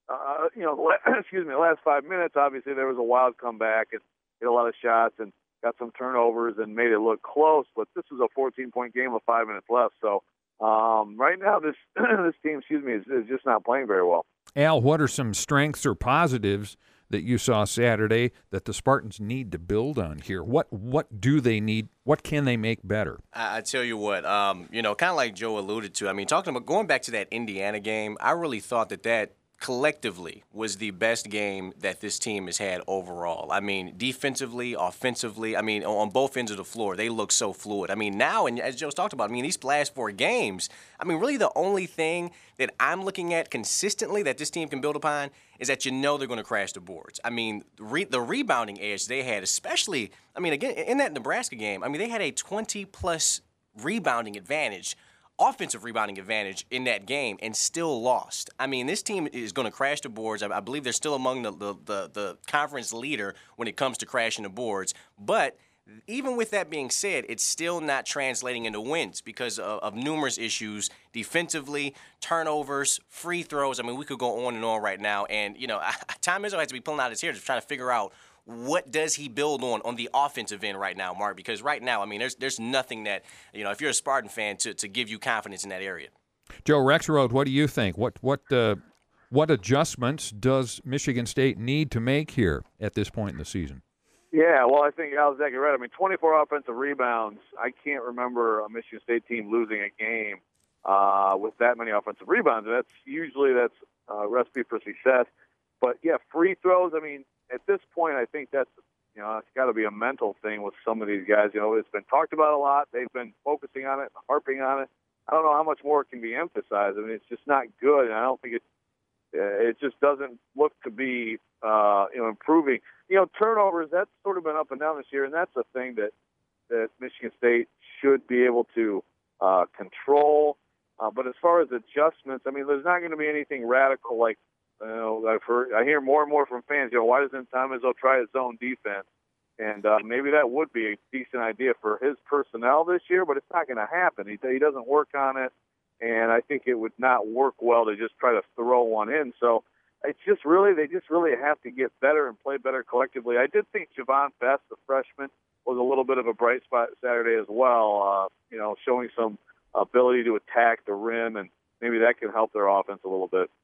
K: uh, you know, excuse me, the last five minutes, obviously there was a wild comeback and hit a lot of shots and got some turnovers and made it look close. But this was a fourteen-point game with five minutes left. So um, right now this this team, excuse me, is, is just not playing very well.
L: Al, what are some strengths or positives that you saw Saturday that the Spartans need to build on here? What what do they need? What can they make better?
M: I, I tell you what, um, you know, kind of like Joe alluded to. I mean, talking about going back to that Indiana game, I really thought that that collectively was the best game that this team has had overall. I mean, defensively, offensively, I mean, on both ends of the floor, they look so fluid. I mean, now, and as Joe's talked about, I mean, these last four games, I mean, really the only thing that I'm looking at consistently that this team can build upon is that you know they're going to crash the boards. I mean, re- the rebounding edge they had, especially, I mean, again, in that Nebraska game, I mean, they had a twenty-plus rebounding advantage, offensive rebounding advantage in that game and still lost. I mean, this team is going to crash the boards. I, I believe they're still among the, the, the, the conference leader when it comes to crashing the boards. But even with that being said, it's still not translating into wins because of, of numerous issues defensively, turnovers, free throws. I mean, we could go on and on right now. And, you know, Tom Izzo has to be pulling out his hair to try to figure out what does he build on on the offensive end right now, Mark? Because right now, I mean, there's there's nothing that, you know, if you're a Spartan fan, to, to give you confidence in that area.
L: Joe Rexrode, what do you think? What what uh, what adjustments does Michigan State need to make here at this point in the season?
K: Yeah, well, I think Al's exactly right. I mean, twenty-four offensive rebounds. I can't remember a Michigan State team losing a game uh, with that many offensive rebounds. That's usually that's a recipe for success. But yeah, free throws. I mean, at this point, I think that's, you know, it's got to be a mental thing with some of these guys. You know, it's been talked about a lot. They've been focusing on it, harping on it. I don't know how much more it can be emphasized. I mean, it's just not good, and I don't think it uh, it just doesn't look to be uh, you know improving. You know, turnovers, that's sort of been up and down this year, and that's a thing that that Michigan State should be able to uh, control. Uh, but as far as adjustments, I mean, there's not going to be anything radical like. You know, I've heard, I hear more and more from fans, you know, why doesn't Tom Izzo try his own defense? And uh, maybe that would be a decent idea for his personnel this year, but it's not going to happen. He, he doesn't work on it, and I think it would not work well to just try to throw one in. So it's just really, they just really have to get better and play better collectively. I did think Javon Best, the freshman, was a little bit of a bright spot Saturday as well, uh, you know, showing some ability to attack the rim, and maybe that can help their offense a little bit.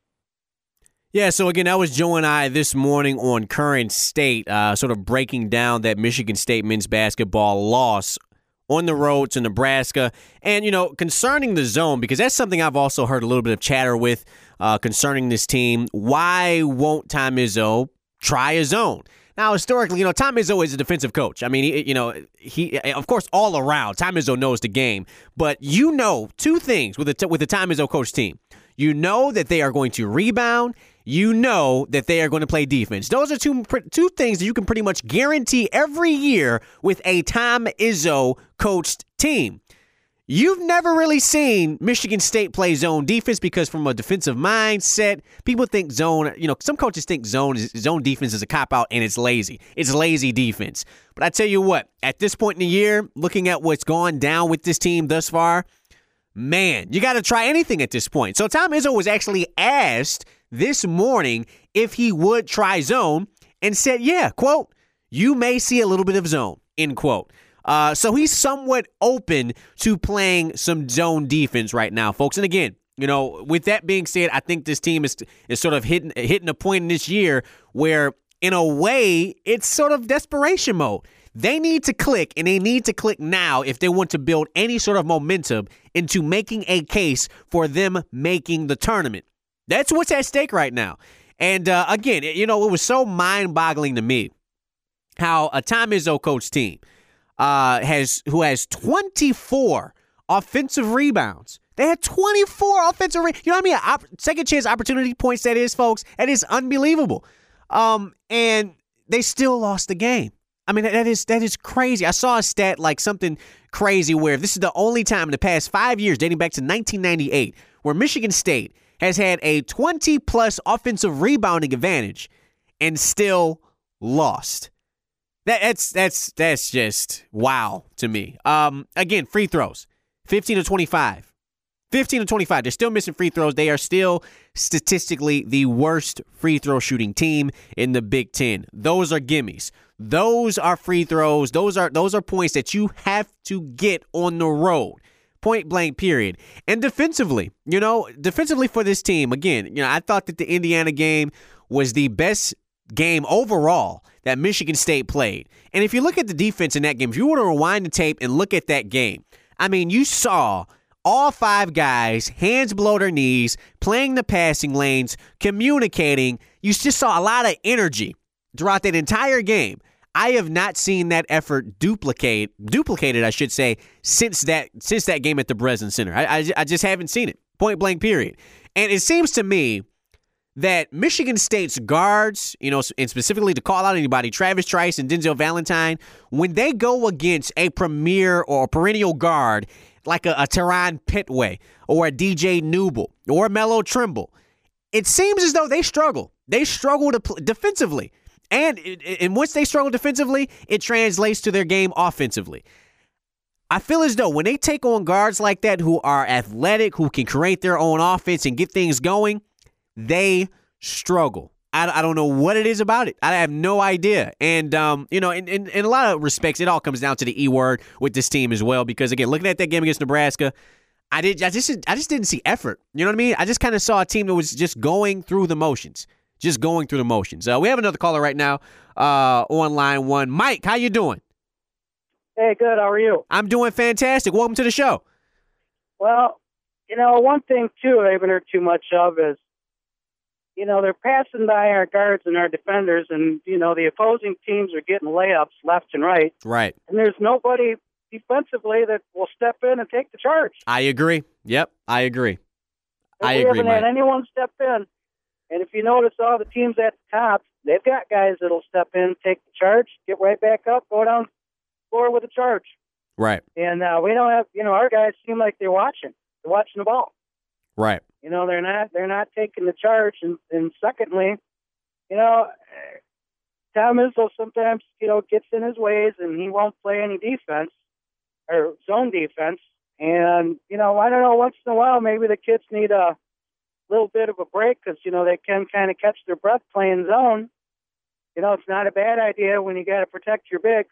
B: Yeah, so again, that was Joe and I this morning on Current State, uh, sort of breaking down that Michigan State men's basketball loss on the road to Nebraska. And, you know, concerning the zone, because that's something I've also heard a little bit of chatter with uh, concerning this team. Why won't Tom Izzo try a zone? Now, historically, you know, Tom Izzo is a defensive coach. I mean, he, you know, he, of course, all around, Tom Izzo knows the game. But you know two things with the, with the Tom Izzo coach team. You know that they are going to rebound. You know that they are going to play defense. Those are two two things that you can pretty much guarantee every year with a Tom Izzo coached team. You've never really seen Michigan State play zone defense because from a defensive mindset, people think zone, you know, some coaches think zone is, zone defense is a cop-out and it's lazy. It's lazy defense. But I tell you what, at this point in the year, looking at what's gone down with this team thus far, man, you got to try anything at this point. So Tom Izzo was actually asked this morning if he would try zone and said, yeah, quote, you may see a little bit of zone, end quote. Uh, so he's somewhat open to playing some zone defense right now, folks. And again, you know, with that being said, I think this team is is sort of hitting hitting a point in this year where, in a way, it's sort of desperation mode. They need to click, and they need to click now if they want to build any sort of momentum into making a case for them making the tournament. That's what's at stake right now. And uh, again, you know, it was so mind-boggling to me how a Tom Izzo coach team uh, has who has twenty-four offensive rebounds. They had twenty-four offensive rebounds. You know how many op- second chance opportunity points that is, folks? That is unbelievable. Um, and they still lost the game. I mean, that is that is crazy. I saw a stat like something crazy where this is the only time in the past five years, dating back to nineteen ninety-eight, where Michigan State has had a twenty-plus offensive rebounding advantage and still lost. That, that's that's that's just wow to me. Um, again, free throws, fifteen to twenty-five. fifteen to twenty-five. They're still missing free throws. They are still statistically the worst free throw shooting team in the Big Ten. Those are gimmies. Those are free throws. Those are those are points that you have to get on the road. Point blank, period. And defensively, you know, defensively for this team, again, you know, I thought that the Indiana game was the best game overall that Michigan State played. And if you look at the defense in that game, if you were to rewind the tape and look at that game, I mean, you saw all five guys, hands below their knees, playing the passing lanes, communicating. You just saw a lot of energy throughout that entire game. I have not seen that effort duplicate, duplicated, I should say, since that since that game at the Breslin Center. I, I, I just haven't seen it, point blank, period. And it seems to me that Michigan State's guards, you know, and specifically to call out anybody, Travis Trice and Denzel Valentine, when they go against a premier or perennial guard like a, a Teron Pitway or a D J Newble or a Melo Trimble, it seems as though they struggle. They struggle to pl- defensively. And, and once they struggle defensively, it translates to their game offensively. I feel as though when they take on guards like that who are athletic, who can create their own offense and get things going, they struggle. I, I don't know what it is about it. I have no idea. And, um, you know, in, in, in a lot of respects, it all comes down to the E word with this team as well. Because, again, looking at that game against Nebraska, I did. I just I just didn't see effort. You know what I mean? I just kind of saw a team that was just going through the motions. Just going through the motions. Uh, we have another caller right now uh, on line one. Mike, how you doing?
N: Hey, good. How are you?
B: I'm doing fantastic. Welcome to the show.
N: Well, you know, one thing, too, I haven't heard too much of is, you know, they're passing by our guards and our defenders, and, you know, the opposing teams are getting layups left and right.
B: Right.
N: And there's nobody defensively that will step in and take the charge.
B: I agree. Yep, I agree.
N: And
B: I
N: we
B: agree,
N: haven't
B: Mike.
N: had anyone step in. And if you notice all the teams at the top, they've got guys that'll step in, take the charge, get right back up, go down the floor with a charge.
B: Right.
N: And uh, we don't have, you know, our guys seem like they're watching. They're watching the ball.
B: Right.
N: You know, they're not they're not taking the charge. And, and secondly, you know, Tom Izzo sometimes, you know, gets in his ways and he won't play any defense or zone defense. And, you know, I don't know, once in a while maybe the kids need a little bit of a break because, you know, they can kind of catch their breath playing zone. You know, it's not a bad idea when you got to protect your bigs.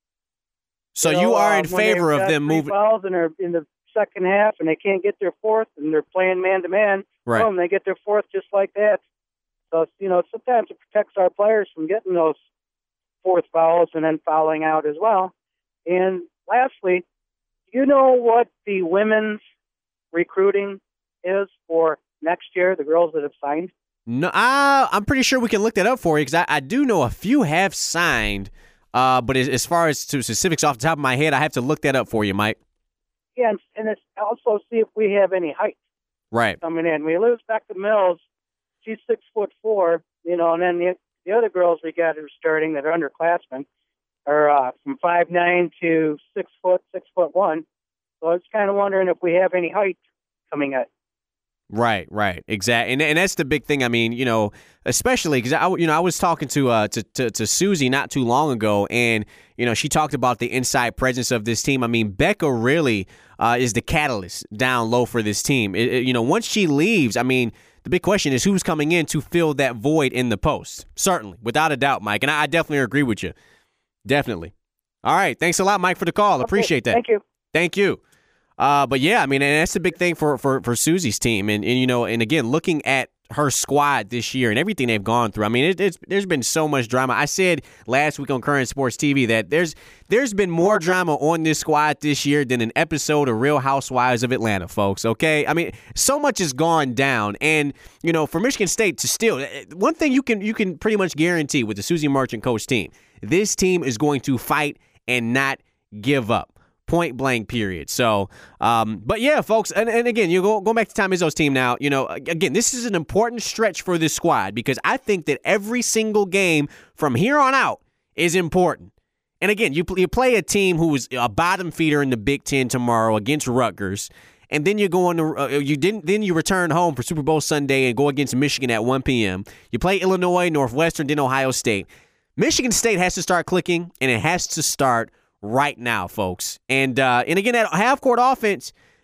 B: So
N: you, know,
B: you are
N: uh,
B: in favor of them moving.
N: Fouls and they're in the second half and they can't get their fourth and they're playing man to man.
B: Right.
N: Boom, they get their fourth just like that. So, you know, sometimes it protects our players from getting those fourth fouls and then fouling out as well. And lastly, you know what the women's recruiting is for next year, the girls that have signed?
B: No, I, I'm pretty sure we can look that up for you because I, I do know a few have signed, uh, but as, as far as to specifics off the top of my head, I have to look that up for you, Mike.
N: Yeah, and, and it's also see if we have any height
B: right
N: coming in. We lose Becca Mills. She's six foot four, you know, and then the, the other girls we got who are starting that are underclassmen are uh, from five nine to six foot, six foot one. So I was kind of wondering if we have any height coming in.
B: Right, right, exactly, and and that's the big thing. I mean, you know, especially because I, you know, I was talking to uh to, to to Susie not too long ago, and you know, she talked about the inside presence of this team. I mean, Becca really uh, is the catalyst down low for this team. It, it, you know, once she leaves, I mean, the big question is who's coming in to fill that void in the post. Certainly, without a doubt, Mike, and I, I definitely agree with you. Definitely. All right, thanks a lot, Mike, for the call.
N: Okay,
B: appreciate that.
N: Thank you.
B: Thank you. Uh, but yeah, I mean, and that's the big thing for, for, for Susie's team. And, and, you know, and again, looking at her squad this year and everything they've gone through. I mean, it, it's, there's been so much drama. I said last week on Current Sports T V that there's there's been more drama on this squad this year than an episode of Real Housewives of Atlanta, folks, okay? I mean, so much has gone down. And, you know, for Michigan State to still, one thing you can you can pretty much guarantee with the Susie Marchant coach team, this team is going to fight and not give up. Point blank, period. So, um, but yeah, folks, and, and again, you go going back to Tom Izzo's team now. You know, again, this is an important stretch for this squad because I think that every single game from here on out is important. And again, you you play a team who is a bottom feeder in the Big Ten tomorrow against Rutgers, and then you go on to, uh, you didn't then you return home for Super Bowl Sunday and go against Michigan at one p.m. You play Illinois, Northwestern, then Ohio State. Michigan State has to start clicking, and it has to start right now, folks. And uh, and again, that half-court offense,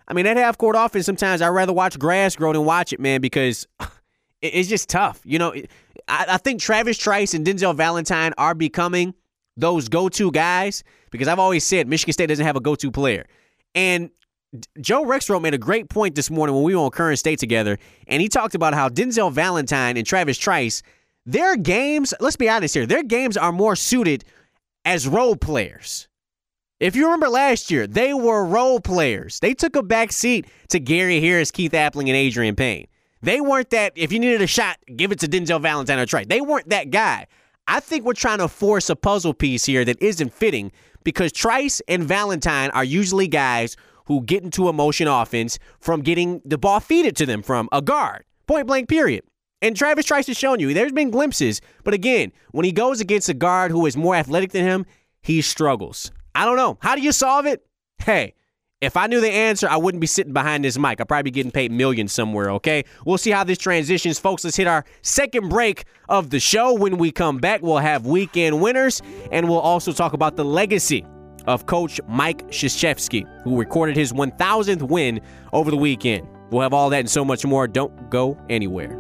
B: I mean, that half-court offense, sometimes I'd rather watch grass grow than watch it, man, because it's just tough. You know, I, I think Travis Trice and Denzel Valentine are becoming those go-to guys because I've always said Michigan State doesn't have a go-to player. And Joe Rexroth made a great point this morning when we were on Current State together, and he talked about how Denzel Valentine and Travis Trice, their games, let's be honest here, their games are more suited as role players. If you remember last year, they were role players. They took a back seat to Gary Harris, Keith Appling, and Adrian Payne. They weren't that, if you needed a shot, give it to Denzel Valentine or Trice. They weren't that guy. I think we're trying to force a puzzle piece here that isn't fitting because Trice and Valentine are usually guys who get into a motion offense from getting the ball feeded to them from a guard, point blank period. And Travis Trice has shown you, there's been glimpses, but again, when he goes against a guard who is more athletic than him, he struggles. I don't know. How do you solve it? Hey, if I knew the answer, I wouldn't be sitting behind this mic. I'd probably be getting paid millions somewhere, okay? We'll see how this transitions. Folks, let's hit our second break of the show. When we come back, we'll have weekend winners, and we'll also talk about the legacy of Coach Mike Krzyzewski, who recorded his one thousandth win over the weekend. We'll have all that and so much more. Don't go anywhere.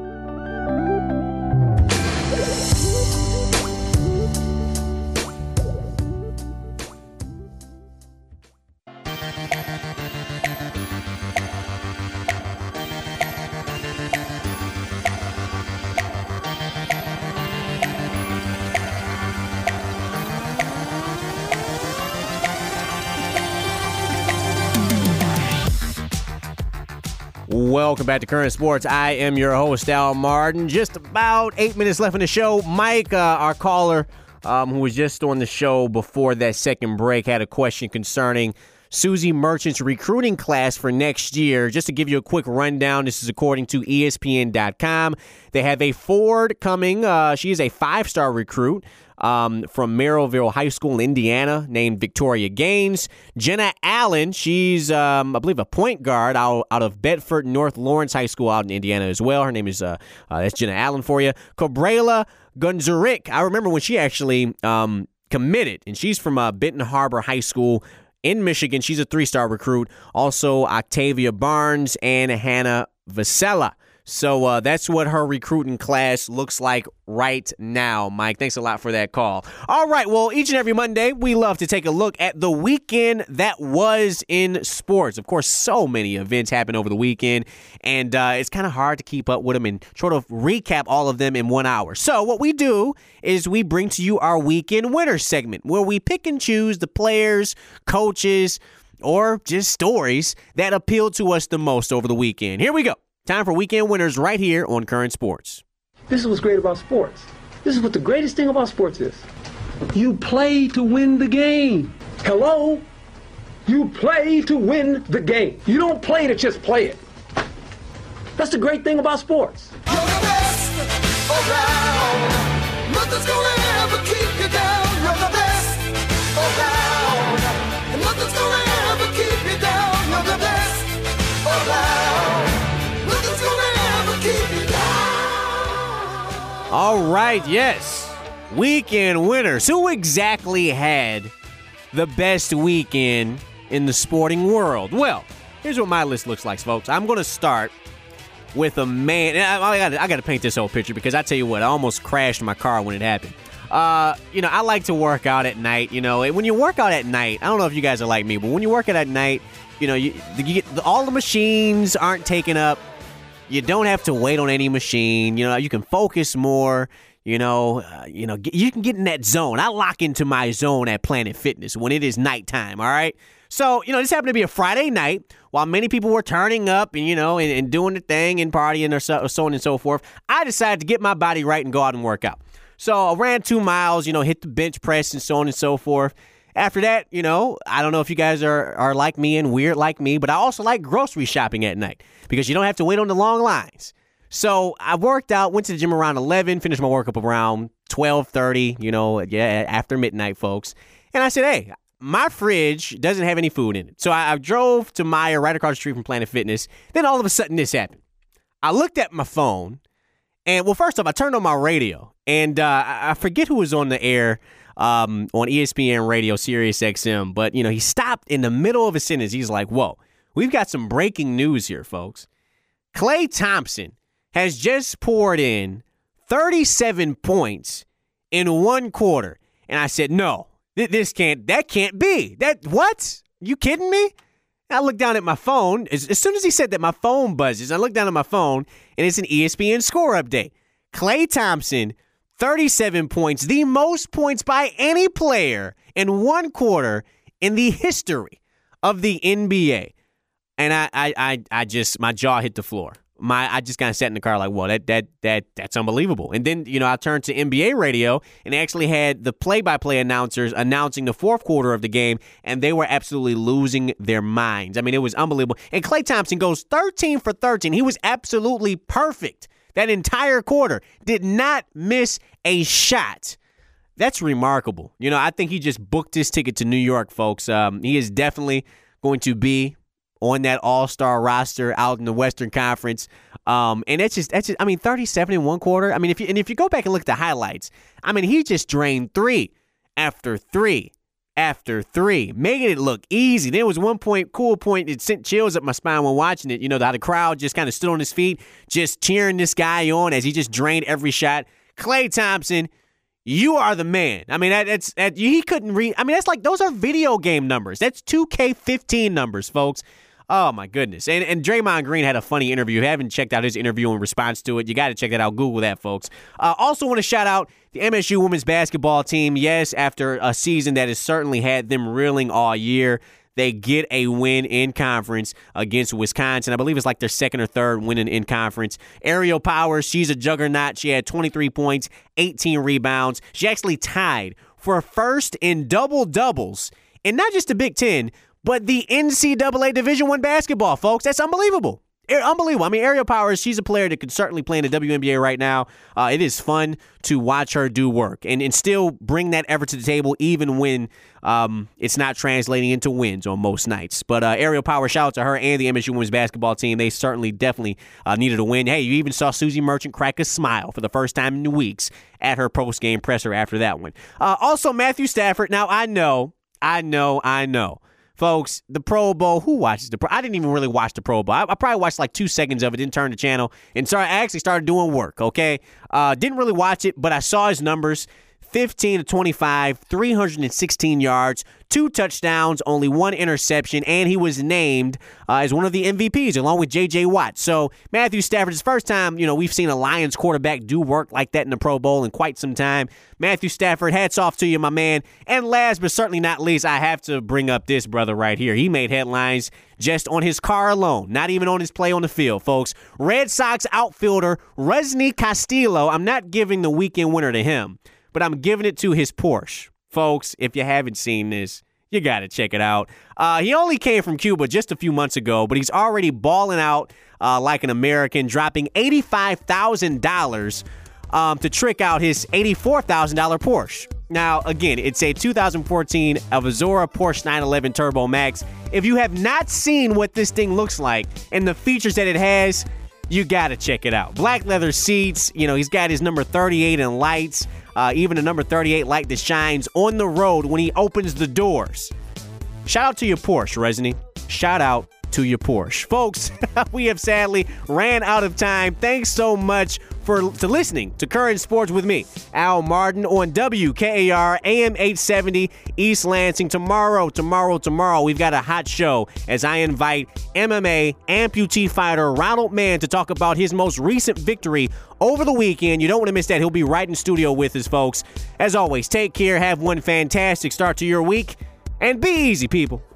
B: Welcome back to Current Sports. I am your host, Al Martin. Just about eight minutes left in the show. Mike, uh, our caller, um, who was just on the show before that second break, had a question concerning Suzy Merchant's recruiting class for next year. Just to give you a quick rundown, this is according to E S P N dot com. They have a Ford coming. Uh, she is a five-star recruit. Um, from Merrillville High School in Indiana, named Victoria Gaines. Jenna Allen, she's, um, I believe, a point guard out, out of Bedford North Lawrence High School out in Indiana as well. Her name is, uh, uh, that's Jenna Allen for you. Cabrera Gunzurek, I remember when she actually um, committed, and she's from uh, Benton Harbor High School in Michigan. She's a three-star recruit. Also, Octavia Barnes and Hannah Vasella. So uh, that's what her recruiting class looks like right now, Mike. Thanks a lot for that call. All right, well, each and every Monday, we love to take a look at the weekend that was in sports. Of course, so many events happened over the weekend, and uh, it's kind of hard to keep up with them and sort of recap all of them in one hour. So what we do is we bring to you our Weekend Winners segment, where we pick and choose the players, coaches, or just stories that appeal to us the most over the weekend. Here we go. Time for Weekend Winners right here on Current Sports.
O: This is what's great about sports. This is what the greatest thing about sports is. You play to win the game. Hello? You play to win the game. You don't play to just play it. That's the great thing about sports.
P: You're the best around. Nothing's gonna ever keep you down. You're the best around. And nothing's gonna ever keep you down. You're the best around.
B: All right, yes. Weekend winners. Who exactly had the best weekend in the sporting world? Well, here's what my list looks like, folks. I'm going to start with a man. I, I got I got to paint this whole picture because I tell you what, I almost crashed my car when it happened. Uh, you know, I like to work out at night. You know, when you work out at night, I don't know if you guys are like me, but when you work out at night, you know, you, you get all the machines aren't taken up. You don't have to wait on any machine. You know, you can focus more. You know, uh, you know, get, you can get in that zone. I lock into my zone at Planet Fitness when it is nighttime. All right. So, you know, this happened to be a Friday night while many people were turning up and, you know, and, and doing the thing and partying or so, so on and so forth. I decided to get my body right and go out and work out. So I ran two miles, you know, hit the bench press and so on and so forth. After that, you know, I don't know if you guys are, are like me and weird like me, but I also like grocery shopping at night because you don't have to wait on the long lines. So I worked out, went to the gym around eleven, finished my workup around twelve thirty, you know, yeah, after midnight, folks. And I said, hey, my fridge doesn't have any food in it. So I, I drove to Meijer right across the street from Planet Fitness. Then all of a sudden this happened. I looked at my phone and, well, first off, I turned on my radio and uh, I forget who was on the air Um, on E S P N Radio, Sirius X M, but, you know, he stopped in the middle of a sentence. He's like, whoa, we've got some breaking news here, folks. Klay Thompson has just poured in thirty-seven points in one quarter. And I said, no, th- this can't, that can't be. That, what? You kidding me? I look down at my phone. As, as soon as he said that, my phone buzzes. I look down at my phone, and it's an E S P N score update. Klay Thompson, thirty-seven points, the most points by any player in one quarter in the history of the N B A. And I, I, I, I just, my jaw hit the floor. My, I just kind of sat in the car like, well, that, that, that, that's unbelievable. And then, you know, I turned to N B A radio and actually had the play-by-play announcers announcing the fourth quarter of the game, and they were absolutely losing their minds. I mean, it was unbelievable. And Klay Thompson goes thirteen for thirteen. He was absolutely perfect that entire quarter. Did not miss a shot. That's remarkable. You know, I think he just booked his ticket to New York, folks. Um, he is definitely going to be on that all-star roster out in the Western Conference. Um, and that's just, that's just, I mean, thirty-seven in one quarter. I mean, if you, and if you go back and look at the highlights, I mean, he just drained three after three after three, making it look easy. There was one point, cool point, it sent chills up my spine when watching it. You know, how the crowd just kind of stood on his feet, just cheering this guy on as he just drained every shot. Klay Thompson, you are the man. I mean, that, that's that, he couldn't read. I mean, that's like, those are video game numbers. That's two K fifteen numbers, folks. Oh, my goodness. And and Draymond Green had a funny interview. If you haven't checked out his interview in response to it, you got to check that out. Google that, folks. Uh, also want to shout out the M S U women's basketball team. Yes, after a season that has certainly had them reeling all year, they get a win in conference against Wisconsin. I believe it's like their second or third win in, in conference. Ariel Powers, she's a juggernaut. She had twenty-three points, eighteen rebounds. She actually tied for first in double-doubles, and not just the Big Ten, but the N C double A Division I basketball, folks. That's unbelievable. Unbelievable. I mean, Ariel Powers, she's a player that could certainly play in the W N B A right now. Uh, it is fun to watch her do work and, and still bring that effort to the table even when um, it's not translating into wins on most nights. But uh, Ariel Powers, shout out to her and the M S U women's basketball team. They certainly definitely uh, needed a win. Hey, you even saw Susie Merchant crack a smile for the first time in weeks at her post-game presser after that one. Uh, also, Matthew Stafford. Now, I know, I know, I know. Folks, the Pro Bowl, who watches the Pro I didn't even really watch the Pro Bowl. I, I probably watched like two seconds of it, didn't turn the channel, and sorry, I actually started doing work, okay? Uh, didn't really watch it, but I saw his numbers. fifteen to twenty-five, three hundred sixteen yards, two touchdowns, only one interception, and he was named uh, as one of the M V Ps along with J J Watt. So Matthew Stafford's first time, you know, we've seen a Lions quarterback do work like that in the Pro Bowl in quite some time. Matthew Stafford, hats off to you, my man. And last but certainly not least, I have to bring up this brother right here. He made headlines just on his car alone, not even on his play on the field, folks. Red Sox outfielder Rusney Castillo, I'm not giving the weekend winner to him, but I'm giving it to his Porsche. Folks, if you haven't seen this, you got to check it out. Uh, he only came from Cuba just a few months ago, but he's already balling out uh, like an American, dropping eighty-five thousand dollars um, to trick out his eighty-four thousand dollars Porsche. Now, again, it's a two thousand fourteen Avazora Porsche nine eleven Turbo Max. If you have not seen what this thing looks like and the features that it has, you got to check it out. Black leather seats. You know, he's got his number thirty-eight in lights. Uh, even a number thirty-eight light that shines on the road when he opens the doors. Shout out to your Porsche, Resney. Shout out to your Porsche. Folks, we have sadly ran out of time. Thanks so much for to listening to Current Sports with me, Al Martin, on W K A R A M eight seventy East Lansing. Tomorrow, tomorrow, tomorrow, we've got a hot show as I invite M M A amputee fighter Ronald Mann to talk about his most recent victory over the weekend. You don't want to miss that. He'll be right in studio with us, folks. As always, take care. Have one fantastic start to your week, and be easy, people.